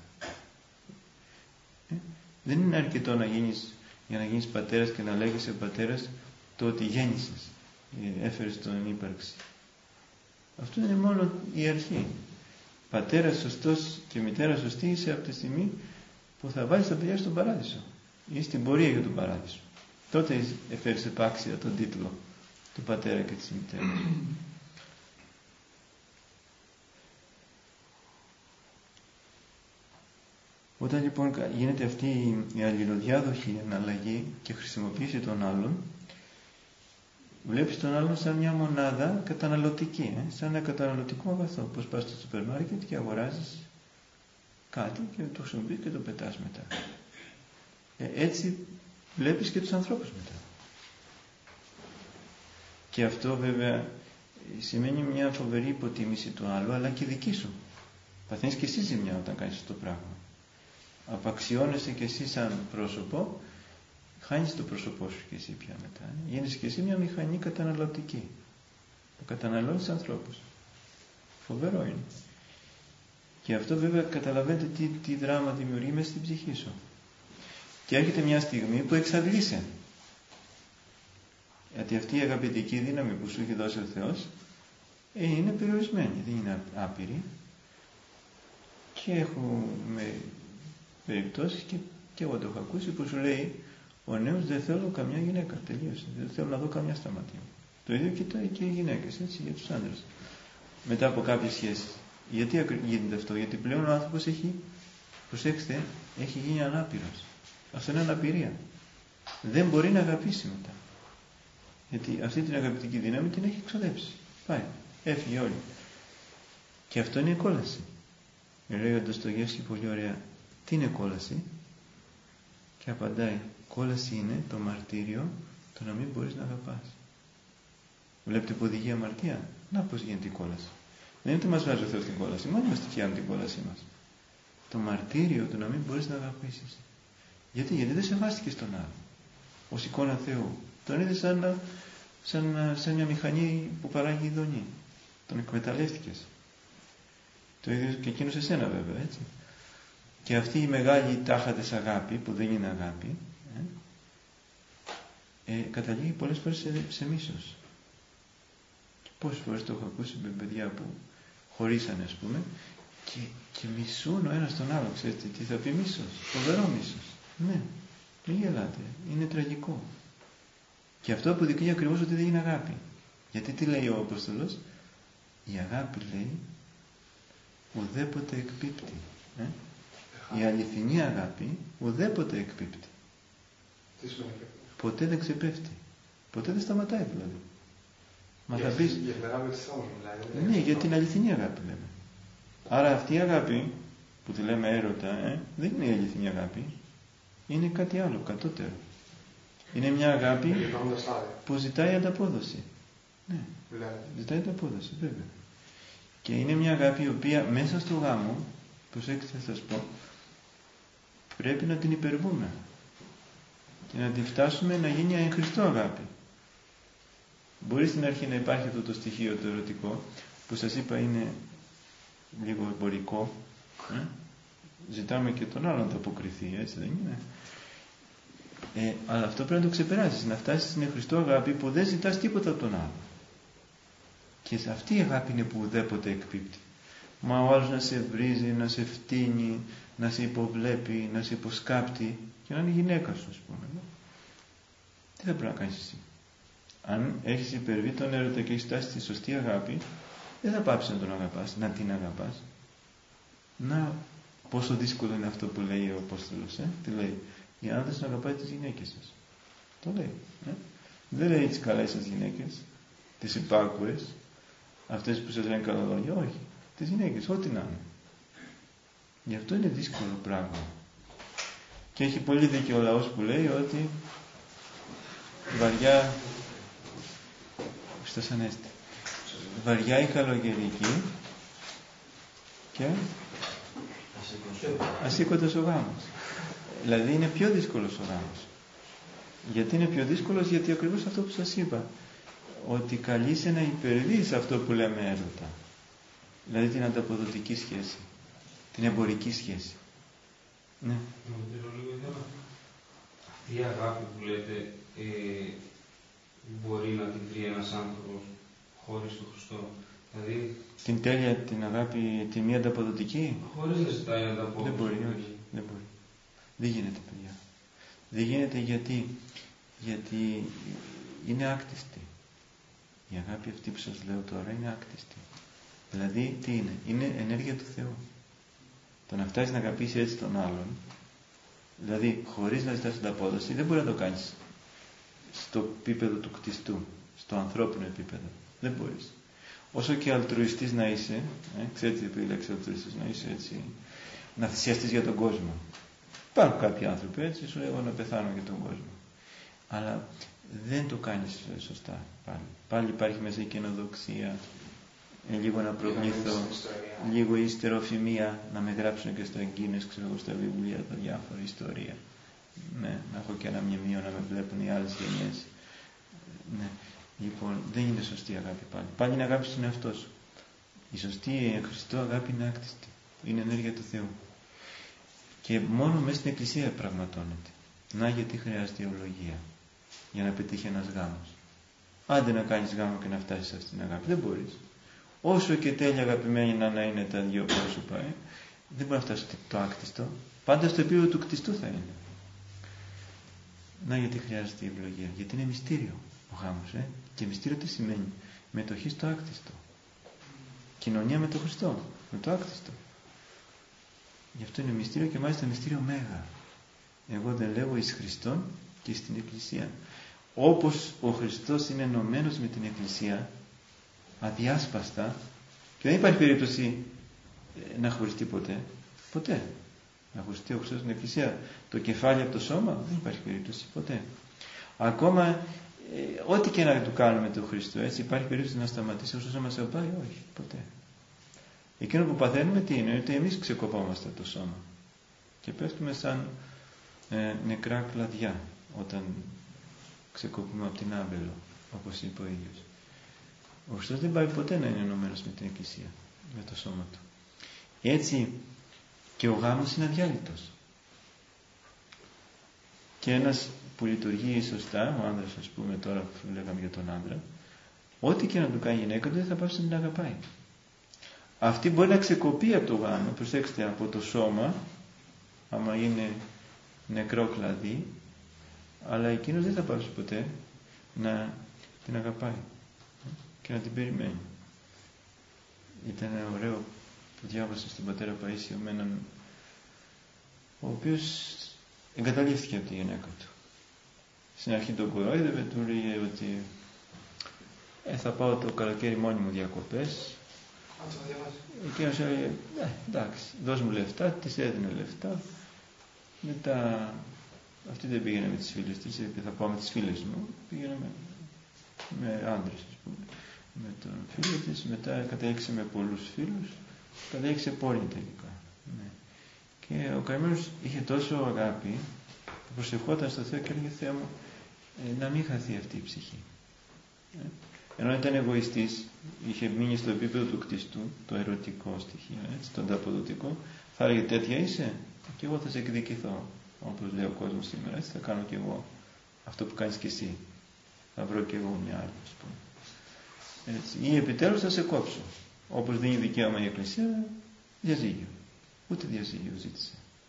Ε, δεν είναι αρκετό να γίνεις, για να γίνεις πατέρας και να λέγεσαι πατέρας το ότι γέννησες, έφερες τον ύπαρξη. Αυτό είναι μόνο η αρχή. Πατέρας σωστός και μητέρα σωστή είσαι από τη στιγμή που θα βάλεις τα παιδιά στον παράδεισο ή στην πορεία για τον παράδεισο. Τότε έφερες επάξια τον τίτλο του πατέρα και της μητέρας. Όταν λοιπόν γίνεται αυτή η αλληλοδιάδοχη εναλλαγή και χρησιμοποίηση των άλλων, βλέπεις τον άλλον σαν μια μονάδα καταναλωτική, ε? σαν ένα καταναλωτικό αγαθό. Πώς πας στο σούπερ μάρκετ και αγοράζεις κάτι και το χρησιμοποιείς και το πετάς μετά. Ε, έτσι βλέπεις και τους ανθρώπους μετά. Και αυτό βέβαια σημαίνει μια φοβερή υποτίμηση του άλλου, αλλά και δική σου. Παθαίνεις και εσύ ζημιά όταν κάνεις αυτό το πράγμα. Απαξιώνεσαι και εσύ σαν πρόσωπο, χάνεις το πρόσωπό σου και εσύ πια μετά. Γίνεσαι και εσύ μια μηχανή καταναλωτική που καταναλώνεις ανθρώπους. Φοβερό είναι. Και αυτό βέβαια καταλαβαίνετε τι, τι δράμα δημιουργεί μέσα στην ψυχή σου. Και έρχεται μια στιγμή που εξαντλείσαι. Γιατί αυτή η αγαπητική δύναμη που σου έχει δώσει ο Θεός ε, είναι περιορισμένη, δεν είναι άπειρη. Και έχουμε περιπτώσεις και, και εγώ το έχω ακούσει που σου λέει ο νέος δεν θέλω καμιά γυναίκα, τελείωσε, δεν θέλω να δω καμιά σταματή. Το ίδιο και, το, και οι γυναίκες, έτσι, για τους άντρες. Μετά από κάποιες σχέσεις. Γιατί γίνεται αυτό? Γιατί πλέον ο άνθρωπος έχει, προσέξτε, έχει γίνει ανάπηρος. Αυτό είναι αναπηρία. Δεν μπορεί να αγαπήσει μετά. Γιατί αυτή την αγαπητική δύναμη την έχει εξοδέψει. Πάει, έφυγε όλη. Και αυτό είναι η κόλαση. Λέει ο Ντοστογεύσκη πολύ ωραία, τι είναι κόλαση? Και απαντάει, κόλαση είναι το μαρτύριο το να μην μπορείς να αγαπάς. Βλέπετε που οδηγεί αμαρτία. Να πώς γίνεται η κόλαση. Δεν είναι ότι μας βάζει ο Θεός την κόλαση, μόνοι μας τη φτιάχνουν την κόλασή μας. Το μαρτύριο του να μην μπορείς να αγαπήσεις. Γιατί, γιατί δεν σεβάστηκες τον άλλο. Ως εικόνα Θεού. Τον είδες σαν, σαν, σαν μια μηχανή που παράγει ειδονή. Τον εκμεταλλεύτηκες. Το ίδιο και εκείνος εσένα βέβαια, έτσι. Και αυτή η μεγάλη τάχατες αγάπη, που δεν είναι αγάπη, ε, ε, καταλήγει πολλές φορές σε, σε μίσος. Και πόσες φορές το έχω ακούσει με παιδιά που χωρίσανε, ας πούμε, και, και μισούν ο ένας τον άλλο. Ξέρετε τι θα πει μίσος? Φοβερό μίσος. Ναι, μην γελάτε. Είναι τραγικό. Και αυτό αποδεικνύει ακριβώς ότι δεν είναι αγάπη. Γιατί τι λέει ο Απόστολος? Η αγάπη, λέει, ουδέποτε εκπίπτει. Ε? Η αληθινή αγάπη ουδέποτε εκπίπτει. Τι σημαίνει? Ποτέ δεν ξεπέφτει. Ποτέ δεν σταματάει δηλαδή. Μα για, θα πεις... για την αγάπη της Θεός μιλάει. Ναι, για την αληθινή αγάπη λέμε. Άρα αυτή η αγάπη που τη λέμε έρωτα, ε, δεν είναι η αληθινή αγάπη. Είναι κάτι άλλο, κατώτερο. Είναι μια αγάπη που ζητάει ανταπόδοση. Ναι, ζητάει ανταπόδοση, βέβαια. Και είναι μια αγάπη η οποία μέσα στο γάμο, προσέξτε θα σας πω, πρέπει να την υπερβούμε και να την φτάσουμε να γίνει εν Χριστώ αγάπη. Μπορεί στην αρχή να υπάρχει αυτό το στοιχείο το ερωτικό που σας είπα είναι λίγο εμπορικό, ε? Ζητάμε και τον άλλον να αποκριθεί, έτσι δεν είναι? Ε, αλλά αυτό πρέπει να το ξεπεράσεις, να φτάσεις στην Χριστώ αγάπη που δεν ζητάς τίποτα από τον άλλο. Και σε αυτή η αγάπη είναι που ουδέποτε εκπίπτει. Μα ο άλλος να σε βρίζει, να σε φτύνει, να σε υποβλέπει, να σε υποσκάπτει και να είναι η γυναίκα σου, ας πούμε. Τι θα πρέπει να κάνεις εσύ? Αν έχεις υπερβεί τον έρωτα και έχεις φτάσει στη σωστή αγάπη, δεν θα πάψεις να τον αγαπάς, να την αγαπάς. Να, πόσο δύσκολο είναι αυτό που λέει ο Απόστολος, ε? Τι λέει? Οι άνδρες να αγαπάτε τις γυναίκες σας. Το λέει. Ε? Δεν λέει τις καλές σας γυναίκες, τις υπάκουες, αυτές που σας λένε καλά λόγια, όχι. Τις γυναίκες, ό,τι να είναι. Γι' αυτό είναι δύσκολο πράγμα. Και έχει πολύ δίκιο ο λαός που λέει ότι βαριά, στο Ανέστη, βαριά η καλογερική και ασήκωτος ο γάμος. Δηλαδή είναι πιο δύσκολος ο γάμος. Γιατί είναι πιο δύσκολος? Γιατί ακριβώς αυτό που σας είπα, ότι καλείσαι να υπερβείς αυτό που λέμε έρωτα. Δηλαδή την ανταποδοτική σχέση, την εμπορική σχέση. Ναι. Να ρωτήσω λίγο θέμα. Αυτή η αγάπη που λέτε ε, μπορεί να την βρει ένας άνθρωπος χωρίς τον Χριστό? Δηλαδή... Την τέλεια, την αγάπη, τη μία ανταποδοτική. Χωρίς να ζητάει ανταπόδοση. Δεν μπορεί, όχι. Δεν μπορεί. Δεν γίνεται, παιδιά. Δεν γίνεται γιατί, γιατί είναι άκτιστη. Η αγάπη αυτή που σας λέω τώρα είναι άκτιστη. Δηλαδή τι είναι? Είναι ενέργεια του Θεού. Το να φτάσεις να αγαπήσεις έτσι τον άλλον, δηλαδή χωρίς να ζητάς ανταπόδοση, δεν μπορεί να το κάνεις στο επίπεδο του κτιστού, στο ανθρώπινο επίπεδο. Δεν μπορείς. Όσο και αλτρουιστής να είσαι, ε, ξέρετε τι λέξη αλτρουιστής, να είσαι έτσι, να θυσιαστείς για τον κόσμο. Υπάρχουν κάποιοι άνθρωποι έτσι, σου λέγω να πεθάνω για τον κόσμο. Αλλά δεν το κάνεις σωστά πάλι. Πάλι υπάρχει μέσα η καινοδοξία, ε, λίγο να προβληθώ, λίγο η ιστεροφημία, να με γράψουν και στο Εγκίνες, ξέρω εγώ, στα βιβλία, τα διάφορα ιστορία. Ναι, να έχω και ένα μνημείο να με βλέπουν οι άλλες γενιές. Ναι. Λοιπόν, δεν είναι σωστή αγάπη πάλι. Πάλι είναι αγάπη στον εαυτό σου. Η σωστή Χριστό αγάπη είναι άκτιστη. Είναι ενέργεια του Θεού. Και μόνο μέσα στην Εκκλησία πραγματώνεται. Να, γιατί χρειάζεται η ευλογία για να πετύχει ένας γάμος. Άντε να κάνεις γάμο και να φτάσεις σε αυτήν την αγάπη. Δεν μπορείς. Όσο και τέλεια αγαπημένοι να είναι τα δύο πρόσωπα, ε, δεν μπορεί να φτάσει το άκτιστο. Πάντα στο επίπεδο του κτιστού θα είναι. Να, γιατί χρειάζεται η ευλογία. Γιατί είναι μυστήριο ο γάμος. Ε. Και μυστήριο τι σημαίνει? Μετοχή στο άκτιστο. Κοινωνία με τον Χριστό. Με το άκτιστο. Γι' αυτό είναι μυστήριο και μάλιστα μυστήριο μέγα. Εγώ δεν λέγω εις Χριστόν και στην Εκκλησία. Όπως ο Χριστός είναι ενωμένος με την Εκκλησία, αδιάσπαστα, και δεν υπάρχει περίπτωση να χωριστεί ποτέ. Ποτέ. Να χωριστεί ο Χριστός στην Εκκλησία. Το κεφάλι από το σώμα, δεν υπάρχει περίπτωση ποτέ. Ακόμα ε, ό,τι και να του κάνουμε τον Χριστό, έτσι, υπάρχει περίπτωση να σταματήσει όσο μας απάει? Όχι, ποτέ. Εκείνο που παθαίνουμε τι είναι? Ότι εμείς ξεκοπόμαστε το σώμα και πέφτουμε σαν ε, νεκρά κλαδιά όταν ξεκοπούμε από την άμπελο, όπως είπε ο ίδιος. Ο Χριστός δεν πάει ποτέ να είναι ενωμένος με την Εκκλησία, με το σώμα του. Έτσι και ο γάμος είναι αδιάλειτος. Και ένας που λειτουργεί σωστά, ο άνδρας, ας πούμε, τώρα που λέγαμε για τον άνδρα, ό,τι και να του κάνει η γυναίκα του δεν θα πάψει να την αγαπάει. Αυτή μπορεί να ξεκοπεί από το γάμο, προσέξτε, από το σώμα, άμα είναι νεκρό κλαδί, αλλά εκείνος δεν θα πάψει ποτέ να την αγαπάει και να την περιμένει. Ήταν ωραίο που διάβασα στον πατέρα Παΐσιο με έναν ο οποίος εγκαταλείφθηκε από τη γυναίκα του. Στην αρχή τον κορόιδευε, του λέει ότι ε, θα πάω το καλοκαίρι μόνη μου διακοπές. Εκείνος έλεγε ε, εντάξει, δώσ' μου λεφτά, της έδινε λεφτά. Μετά αυτή δεν πήγαινε με τις φίλες της, είπε θα πάω με τις φίλες μου, πήγαινε με, με άντρες, ας πούμε, με τον φίλο της, μετά κατέληξε με πολλούς φίλους, κατέληξε πόρνη τελικά. Ναι. Και ο καημένος είχε τόσο αγάπη που προσευχόταν στο Θεό και έλεγε Θεέ μου ε, να μην χαθεί αυτή η ψυχή. Ε, ενώ ήταν εγωιστής, είχε μείνει στο επίπεδο του κτιστού, το ερωτικό στοιχείο, έτσι, το ανταποδοτικό, θα έλεγε τέτοια είσαι και εγώ θα σε εκδικηθώ. Όπως λέει ο κόσμος σήμερα, έτσι θα κάνω και εγώ αυτό που κάνεις και εσύ. Θα βρω και εγώ μια άλλη, ας πούμε. Έτσι. Ή επιτέλους θα σε κόψω. Όπως δίνει δικαίωμα η Εκκλησία, διαζύγιο. Ούτε διαζύγιο ζήτησε.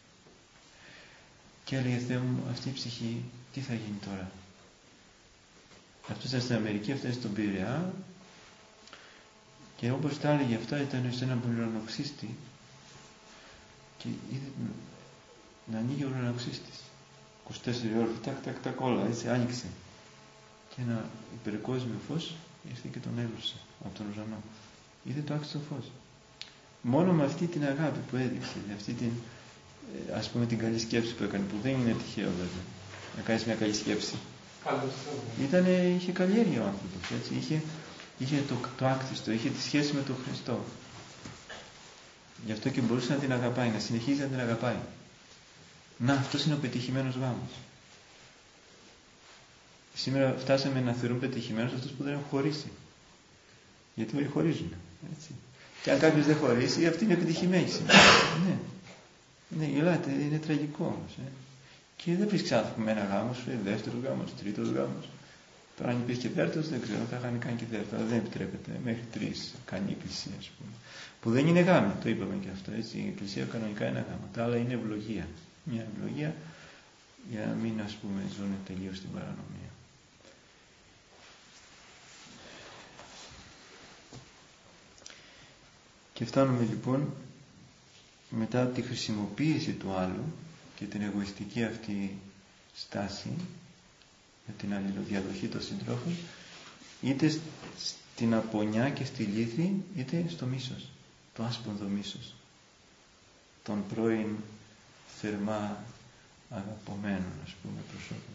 Και έλεγε Θεέ μου, αυτή η ψυχή τι θα γίνει τώρα? Αυτό ήταν στην Αμερική, αυτό ήταν στον Πειραιά και όπως τα έλεγε αυτά ήταν σε έναν ουρανοξύστη και είδε να ανοίγει ο ουρανοξύστης είκοσι τέσσερις ώρες, τάκ τάκ τάκ όλα, έτσι άνοιξε και ένα υπερκόσμιο φως ήρθε και τον έλουσε από τον ουρανό. Είδε το άξιο φως. Μόνο με αυτή την αγάπη που έδειξε, αυτή την, ας πούμε, την καλή σκέψη που έκανε, που δεν είναι τυχαίο βέβαια να κάνεις μια καλή σκέψη. Ήτανε, είχε καλλιέργεια ο άνθρωπος, έτσι, είχε, είχε το, το άκτιστο, είχε τη σχέση με τον Χριστό. Γι' αυτό και μπορούσε να την αγαπάει, να συνεχίζει να την αγαπάει. Να, αυτός είναι ο πετυχημένος γάμος. Σήμερα φτάσαμε να θεωρούν πετυχημένος αυτούς που δεν έχουν χωρίσει. Γιατί όλοι χωρίζουν, έτσι. Και αν κάποιος δεν χωρίσει, αυτή είναι επιτυχημένη σήμερα. Ναι, ναι, γελάτε, είναι τραγικό όμως. Ε. Και δεν βρίσκεις άνθρωπο με ένα γάμο, σου λέει δεύτερο γάμος, τρίτος γάμος. Τώρα αν υπήρχε τέταρτος, δεν ξέρω, θα είχαν κάνει και δεύτερο, αλλά δεν επιτρέπεται. Μέχρι τρεις κάνει η Εκκλησία, ας πούμε. Που δεν είναι γάμο, το είπαμε και αυτό, έτσι. Η Εκκλησία κανονικά είναι γάμο. Τα άλλα είναι ευλογία. Μια ευλογία για να μην, ας πούμε, ζουν τελείως στην παρανομία. Και φτάνουμε λοιπόν μετά τη χρησιμοποίηση του άλλου και την εγωιστική αυτή στάση με την αλληλοδιαδοχή των συντρόφων, είτε στην απονιά και στη λύθη, είτε στο μίσος, το άσπονδο μίσος των πρώην θερμά αγαπωμένων, ας πούμε, προσώπων.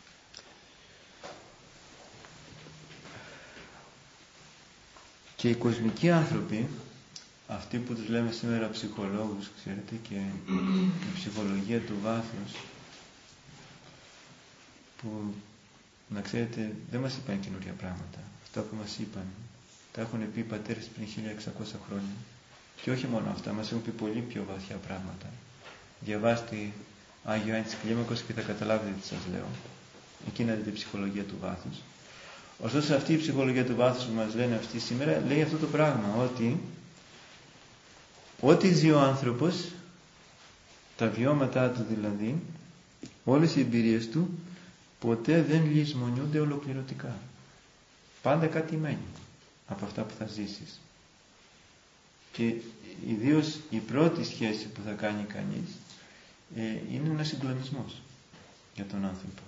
Και οι κοσμικοί άνθρωποι, αυτοί που τους λέμε σήμερα ψυχολόγους, ξέρετε, και η ψυχολογία του βάθους, που να ξέρετε δεν μας είπαν καινούργια πράγματα. Αυτά που μας είπαν τα έχουν πει οι πατέρες πριν χίλια εξακόσια χρόνια. Και όχι μόνο αυτά, μας έχουν πει πολύ πιο βαθιά πράγματα. Διαβάστε Άγιο Ιωάννη της Κλίμακος και θα καταλάβετε τι σας λέω. Εκεί να δείτε η ψυχολογία του βάθους. Ωστόσο αυτή η ψυχολογία του βάθους που μας λένε αυτοί σήμερα λέει αυτό το πράγμα, ότι ό,τι ζει ο άνθρωπος, τα βιώματά του δηλαδή, όλες οι εμπειρίες του, ποτέ δεν λησμονιούνται ολοκληρωτικά. Πάντα κάτι μένει από αυτά που θα ζήσεις. Και ιδίως η πρώτη σχέση που θα κάνει κανείς ε, είναι ένας συγκλονισμός για τον άνθρωπο.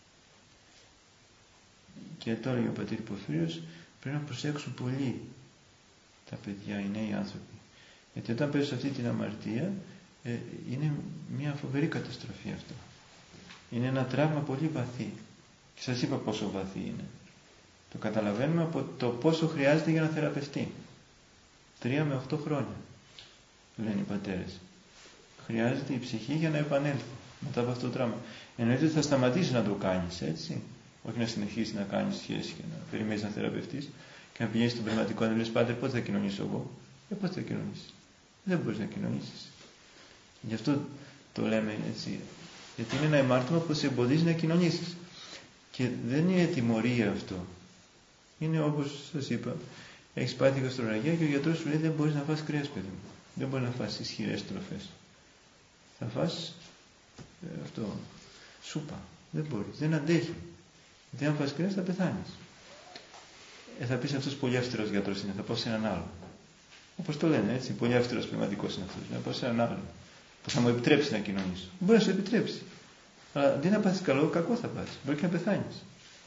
Και τώρα ο πατήρ Πορφύριος πρέπει να προσέξουν πολύ τα παιδιά, οι νέοι άνθρωποι. Γιατί όταν πέσουν σε αυτή την αμαρτία ε, είναι μια φοβερή καταστροφή αυτό. Είναι ένα τραύμα πολύ βαθύ. Και σας είπα πόσο βαθύ είναι. Το καταλαβαίνουμε από το πόσο χρειάζεται για να θεραπευτεί. Τρία με οχτώ χρόνια, λένε οι πατέρες. Χρειάζεται η ψυχή για να επανέλθει μετά από αυτό το τραύμα. Εννοείται ότι θα σταματήσει να το κάνεις, έτσι. Όχι να συνεχίσει να κάνεις σχέση και να περιμένεις να θεραπευτείς και να πηγαίνεις στον πνευματικό να λες, Πάτερ, πότε θα κοινωνήσω εγώ. Ε, πότε θα κοινωνήσεις. Δεν μπορείς να κοινωνήσεις. Γι' αυτό το λέμε έτσι. Γιατί είναι ένα αιμάρτημα που σε εμποδίζει να κοινωνήσεις. Και δεν είναι τιμωρία αυτό. Είναι όπως σας είπα, έχεις πάθει γαστρορραγία και ο γιατρός σου λέει δεν μπορείς να φας κρέας, παιδί μου. Δεν μπορείς να φας ισχυρές τροφές. Θα φας ε, αυτό, σούπα. Δεν μπορείς, δεν αντέχει. Γιατί αν φας κρέας θα πεθάνεις. Ε, θα πεις αυτός πολύ αυστηρός γιατρός είναι, θα πάω σε έναν άλλο. Όπως το λένε έτσι, πολύ αυστηρός πνευματικός είναι αυτός. Να πάω σε έναν άλλο που θα μου επιτρέψει να κοινωνήσω. Μπορεί να σου επιτρέψει. Αλλά αντί να πάθεις καλό, κακό θα πάθεις. Μπορεί και να πεθάνεις.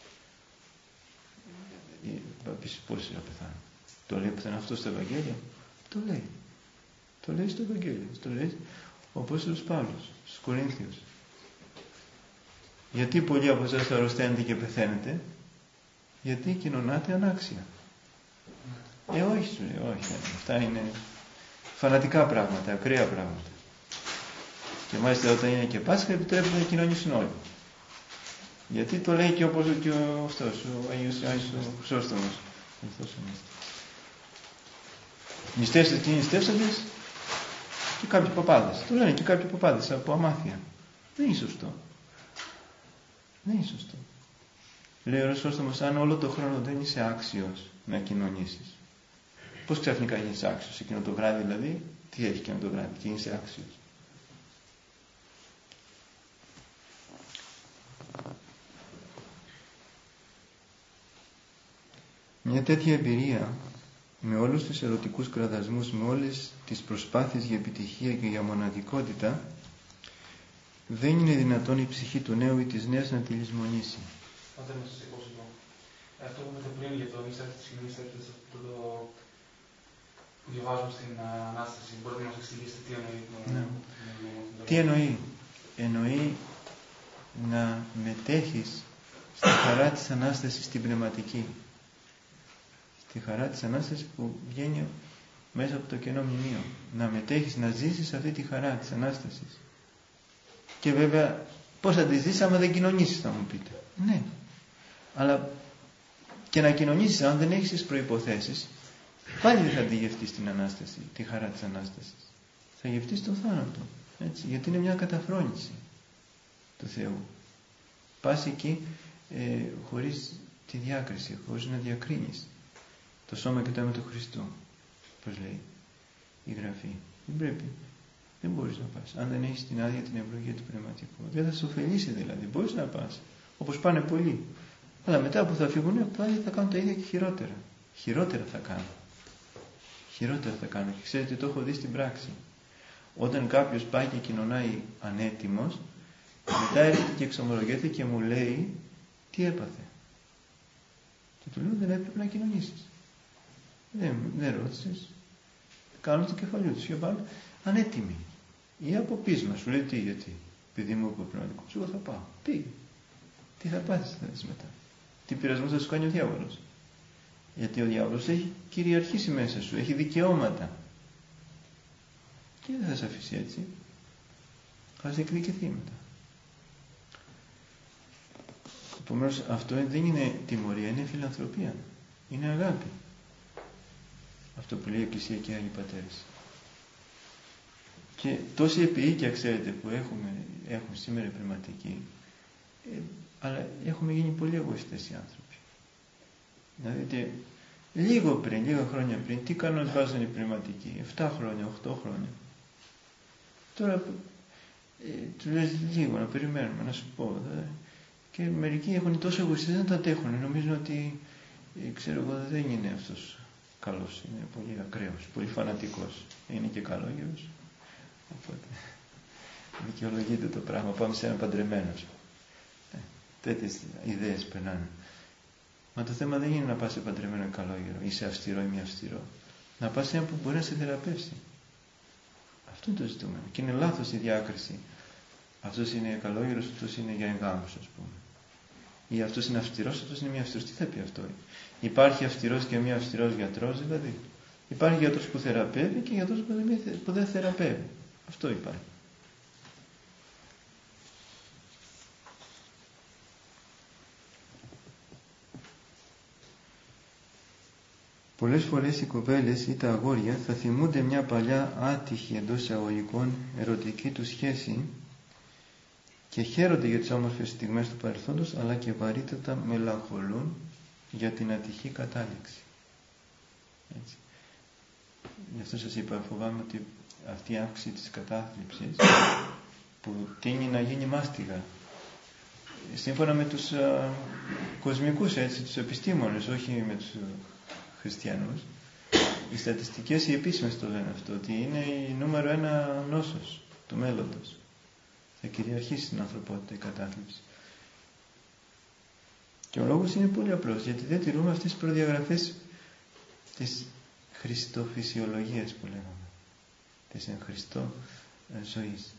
Θα πεις πώς θα πεθάνω. Το λέει πουθενά αυτό στο Ευαγγέλιο. Το λέει. Το λέει στο Ευαγγέλιο. Το λέει ο Απόστολος Παύλος στους Κορίνθιους. Γιατί πολλοί από εσάς αρρωσταίνετε και πεθαίνετε? Γιατί κοινωνάτε ανάξια. Ε, όχι σου λέει, όχι. Αυτά είναι φανατικά πράγματα, ακραία πράγματα. Και μάλιστα όταν είναι και Πάσχα επιτρέπεται να κοινωνήσουν όλοι. Γιατί το λέει και όπως και ο αυτός, ο Άγιος ο Χρυσόστομος. Νηστεύσετε τι νηστεύσαντες και κάποιοι παπάδες. Το λένε και κάποιοι παπάδες από αμάθεια. Δεν είναι σωστό. Δεν είναι σωστό. Λέει ο Χρυσόστομος, αν όλο το χρόνο δεν είσαι άξιος να κοινωνήσεις, πώς ξαφνικά γίνεις άξιος? Εκείνο το βράδυ δηλαδή, τι έχει εκείνο το βράδυ και είσαι άξιος? Μια τέτοια εμπειρία με όλους τους ερωτικούς κραδασμούς, με όλες τις προσπάθειες για επιτυχία και για μοναδικότητα, δεν είναι δυνατόν η ψυχή του νέου ή της νέας να τη λησμονήσει. Πάτε να σας σηκώσω εδώ. Αυτό που είπατε πριν για το νηστεύτε της σκηνής, αυτό το που διαβάζουμε στην Ανάσταση, μπορείτε να μας εξηγήσετε τι εννοεί? Ναι. Τι εννοεί? Εννοεί να μετέχεις στη χαρά της Ανάστασης στην πνευματική. Στη χαρά της Ανάστασης που βγαίνει μέσα από το κενό μνημείο. Να μετέχεις, να ζήσεις αυτή τη χαρά της Ανάστασης. Και βέβαια πώς θα τη ζήσεις άμα δεν κοινωνήσεις, θα μου πείτε. Ναι. Αλλά και να κοινωνήσεις αν δεν έχεις τις προϋποθέσεις, πάλι δεν θα τη γευτείς την Ανάσταση, τη χαρά της Ανάστασης. Θα γευτείς τον θάνατο. Έτσι, γιατί είναι μια καταφρόνηση του Θεού. Πας εκεί ε, χωρίς τη διάκριση, χωρίς να διακρίνεις το σώμα και το αίμα του Χριστού. Πώς λέει η Γραφή. Δεν πρέπει. Δεν μπορείς να πας. Αν δεν έχεις την άδεια, την ευλογία του πνευματικού. Δεν θα σε ωφελήσει δηλαδή. Μπορείς να πας. Όπως πάνε πολλοί. Αλλά μετά που θα φύγουν, πάλι θα κάνουν τα ίδια και χειρότερα. Χειρότερα θα κάνουν. Χειρότερα θα κάνουν. Και ξέρετε, το έχω δει στην πράξη. Όταν κάποιος πάει και κοινωνάει ανέτοιμος, μετά έρχεται και εξομολογείται και μου λέει τι έπαθε. Και του λέω δεν έπρεπε να κοινωνήσεις. Δεν, δεν ρώτησες. Κάνουν το κεφαλιό τους και πάνε ανέτοιμοι. Ή από πείσμα. Σου λέει τι, γιατί. Επειδή μου είπε ο πνευματικός, εγώ θα πάω. Πήγε. Τι θα πάθεις θα δεις μετά. Τι πειρασμό θα σου κάνει ο διάβολος. Γιατί ο διάβολος έχει κυριαρχήσει μέσα σου. Έχει δικαιώματα. Και δεν θα σε αφήσει έτσι. Θα σε εκδικηθεί μετά. Επομένως αυτό δεν είναι τιμωρία, είναι φιλανθρωπία. Είναι αγάπη. Αυτό που λέει η Εκκλησία και οι Άγιοι Πατέρες. Και τόση επίοικια, ξέρετε, που έχουμε, έχουμε σήμερα οι πνευματικοί, ε, αλλά έχουμε γίνει πολύ εγωιστές οι άνθρωποι. Να δείτε, λίγο πριν, λίγα χρόνια πριν, τι κανόνες βάζαν οι πνευματικοί, εφτά χρόνια, οκτώ χρόνια. Τώρα, ε, του λες λίγο, να περιμένουμε, να σου πω. Δε. Και μερικοί έχουν τόσο εγωιστές, δεν τα αντέχουν. Νομίζουν ότι, ε, ξέρω εγώ, δεν είναι αυτός καλός, είναι πολύ ακραίος, πολύ φανατικός. Είναι και καλόγερος. Οπότε, δικαιολογείται το πράγμα. Πάμε σε έναν παντρεμένο. Ε, τέτοιες ιδέες περνάνε. Μα το θέμα δεν είναι να πας σε παντρεμένο ή καλόγερο ή σε αυστηρό ή μη αυστηρό. Να πας σε έναν που μπορεί να σε θεραπεύσει. Αυτό είναι το ζητούμενο. Και είναι λάθος η διάκριση. Αυτός είναι καλόγερος, αυτός είναι για εγγάμους, ας πούμε. Ή αυτός είναι αυστηρός, αυτός είναι μη αυστηρός. Τι θα πει αυτό? Υπάρχει αυστηρός και μη αυστηρός γιατρός δηλαδή? Υπάρχει γιατρός που θεραπεύει και γιατρός που δεν θεραπεύει. Αυτό υπάρχει. Πολλές φορές οι κοπέλες ή τα αγόρια θα θυμούνται μια παλιά άτυχη εντός εισαγωγικών ερωτική του σχέση και χαίρονται για τις όμορφες στιγμές του παρελθόντος, αλλά και βαρύτατα μελαγχολούν για την ατυχή κατάληξη. Έτσι. Γι' αυτό σας είπα, φοβάμαι ότι αυτή η αύξηση της κατάθλιψης που τείνει να γίνει μάστιγα σύμφωνα με τους α, κοσμικούς, έτσι, τους επιστήμονες, όχι με τους χριστιανούς. Οι στατιστικές, οι επίσημες το λένε αυτό, ότι είναι η νούμερο ένα νόσος του μέλλοντος. Θα κυριαρχήσει στην ανθρωπότητα η κατάθλιψη. Και ο λόγος είναι πολύ απλός, γιατί δεν τηρούμε αυτές τις προδιαγραφές της χριστοφυσιολογίας που λέγαμε, της εν Χριστώ ζωής.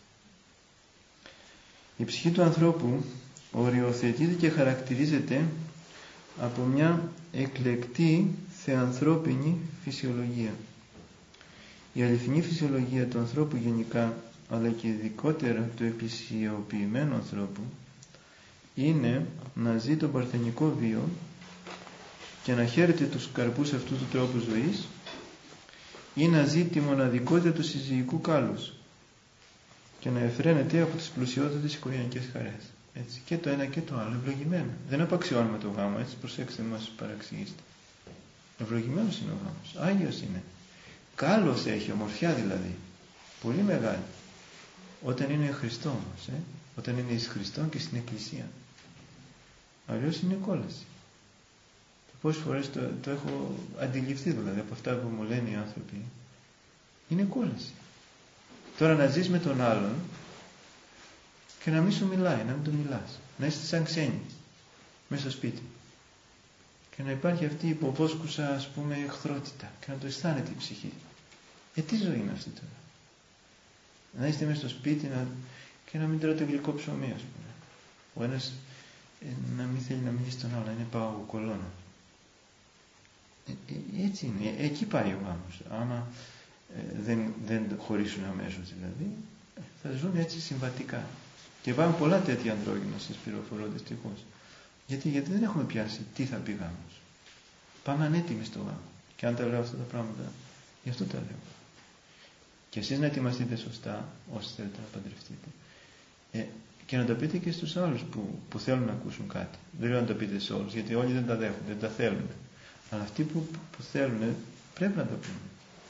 Η ψυχή του ανθρώπου οριοθετείται και χαρακτηρίζεται από μια εκλεκτή θεανθρώπινη φυσιολογία. Η αληθινή φυσιολογία του ανθρώπου γενικά, αλλά και ειδικότερα του επισιοποιημένου ανθρώπου, είναι να ζει τον παρθενικό βίο και να χαίρεται τους καρπούς αυτού του τρόπου ζωής, ή να ζει τη μοναδικότητα του συζυγικού κάλους και να εφραίνεται από τις πλουσιότερες οικογενειακές χαρές. Έτσι, και το ένα και το άλλο, ευλογημένο. Δεν απαξιώνουμε το γάμο, έτσι, προσέξτε, μας παραξηγήστε. Ευλογημένος είναι ο γάμος, Άγιος είναι. Κάλος έχει, ομορφιά δηλαδή, πολύ μεγάλη. Όταν είναι Χριστό όμως, ε? όταν είναι εις Χριστόν και στην Εκκλησία. Αλλιώς είναι κόλαση. Και πόσες φορές το, το έχω αντιληφθεί δηλαδή από αυτά που μου λένε οι άνθρωποι. Είναι κόλαση. Τώρα να ζεις με τον άλλον και να μην σου μιλάει, να μην του μιλάς. Να είστε σαν ξένοι μέσα στο σπίτι. Και να υπάρχει αυτή η υποβόσκουσα, ας πούμε, εχθρότητα και να το αισθάνεται η ψυχή. Ε, τι ζωή είναι αυτή τώρα? Να είστε μέσα στο σπίτι να... και να μην τρώτε γλυκό ψωμί, ας πούμε. Ο ένας ε, να μην θέλει να μιλήσει στον άλλο, να είναι παγοκολώνα. Ε, ε, έτσι είναι. Ε, εκεί πάει ο γάμος. Άμα ε, δεν, δεν χωρίσουν αμέσως δηλαδή, θα ζουν έτσι συμβατικά. Και υπάρχουν πολλά τέτοια ανδρόγυνα, σας πληροφορώ δυστυχώς. Γιατί, γιατί δεν έχουμε πιάσει τι θα πει γάμος. Πάμε ανέτοιμοι στο γάμο. Και αν τα λέω αυτά τα πράγματα, γι' αυτό τα λέω. Και εσείς να ετοιμαστείτε σωστά, όσοι θέλετε να παντρευτείτε. Ε, και να τα πείτε και στους άλλους που, που θέλουν να ακούσουν κάτι. Δεν λέω να τα πείτε σε όλους, γιατί όλοι δεν τα δέχονται, δεν τα θέλουν. Αλλά αυτοί που, που θέλουν πρέπει να τα πούνε.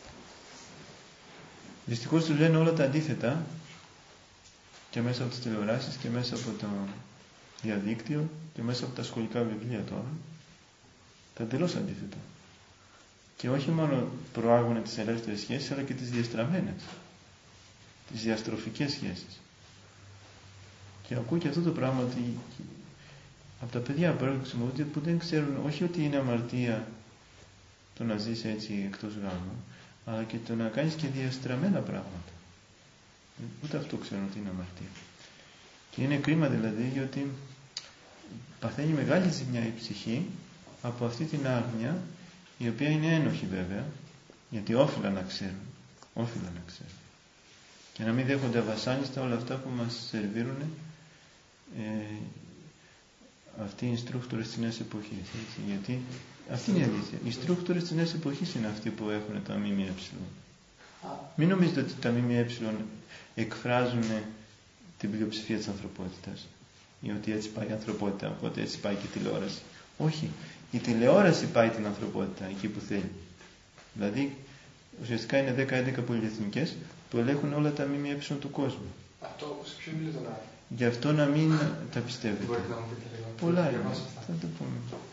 Δυστυχώς τους λένε όλα τα αντίθετα, και μέσα από τις τηλεοράσεις και μέσα από το διαδίκτυο και μέσα από τα σχολικά βιβλία τώρα, τα εντελώς αντίθετα. Και όχι μόνο προάγουν τις ελεύθερες σχέσεις, αλλά και τις διαστραμμένες, τις διαστροφικές σχέσεις. Και ακούω και αυτό το πράγμα ότι από τα παιδιά που δεν ξέρουν, όχι ότι είναι αμαρτία το να ζεις έτσι εκτός γάμου, αλλά και το να κάνεις και διαστραμμένα πράγματα. Ούτε αυτό ξέρουν ότι είναι αμαρτία. Και είναι κρίμα δηλαδή, γιατί παθαίνει μεγάλη ζημιά η ψυχή από αυτή την άγνοια, η οποία είναι ένοχη βέβαια, γιατί όφυλα να ξέρουν, όφυλα να ξέρουν. Και να μην δέχονται αβασάνιστα όλα αυτά που μας σερβίρουν ε, αυτοί οι инструκτόρες της νέας εποχής. Έτσι, γιατί αυτή είναι η αλήθεια. Οι инструκτόρες της νέας εποχής είναι αυτοί που έχουν τα ΜΜΕ. Μην νομίζετε ότι τα ΜΜΕ εκφράζουν την πλειοψηφία της ανθρωπότητας ή ότι έτσι πάει η ανθρωπότητα, οπότε έτσι πάει και η τηλεόραση. Όχι. Η τηλεόραση πάει την ανθρωπότητα εκεί που θέλει. Δηλαδή, ουσιαστικά είναι δέκα έντεκα πολυεθνικές που ελέγχουν όλα τα ΜΜΕ του κόσμου. Αυτό σε ποιο μιλεί τώρα? Γι' αυτό να μην τα πιστεύετε. Μπορείτε να μου πείτε λίγο? Πολλά είναι. Θα το πούμε.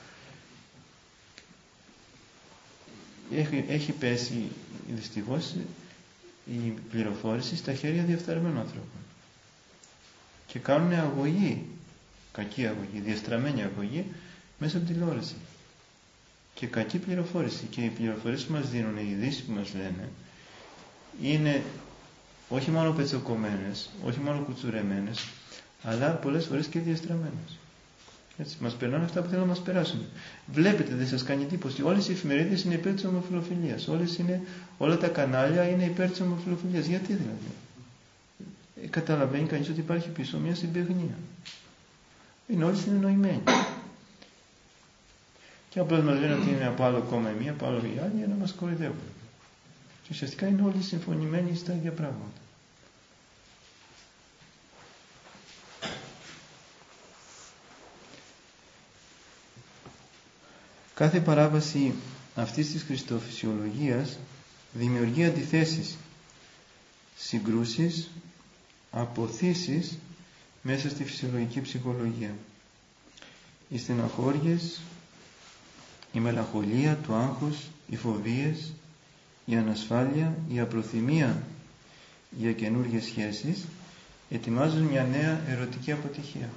Έχει, έχει πέσει δυστυχώς η πληροφόρηση στα χέρια διαφθαρμένων ανθρώπων. Και κάνουν αγωγή, κακή αγωγή, διαστραμμένη αγωγή μέσα από τηλεόραση. Και κακή πληροφόρηση. Και οι πληροφορίες που μας δίνουν, οι ειδήσεις που μας λένε, είναι όχι μόνο πετσοκομμένες, όχι μόνο κουτσουρεμένες, αλλά πολλές φορές και διαστραμμένες. Έτσι, μας περνάνε αυτά που θέλουν να μας περάσουν. Βλέπετε, δεν σας κάνει εντύπωση? Όλες οι εφημερίδες είναι υπέρ της ομοφυλοφιλίας. Όλες είναι, όλα τα κανάλια είναι υπέρ της ομοφυλοφιλίας. Γιατί δηλαδή? Ε, καταλαβαίνει κανείς ότι υπάρχει πίσω μια συμπαιγνία. Είναι όλοι συνεννοημένοι. Και απλώς μας λένε ότι είναι από άλλο κόμμα η μία, από άλλο η άλλη, για να μας κοροϊδεύουν. Και ουσιαστικά είναι όλοι συμφωνημένοι στα ίδια πράγματα. Κάθε παράβαση αυτής της χριστοφυσιολογίας δημιουργεί αντιθέσεις, συγκρούσεις, αποθήσεις μέσα στη φυσιολογική ψυχολογία. Οι στεναχώριες, η μελαγχολία, το άγχος, οι φοβίες, η ανασφάλεια, η απροθυμία για καινούργιες σχέσεις ετοιμάζουν μια νέα ερωτική αποτυχία.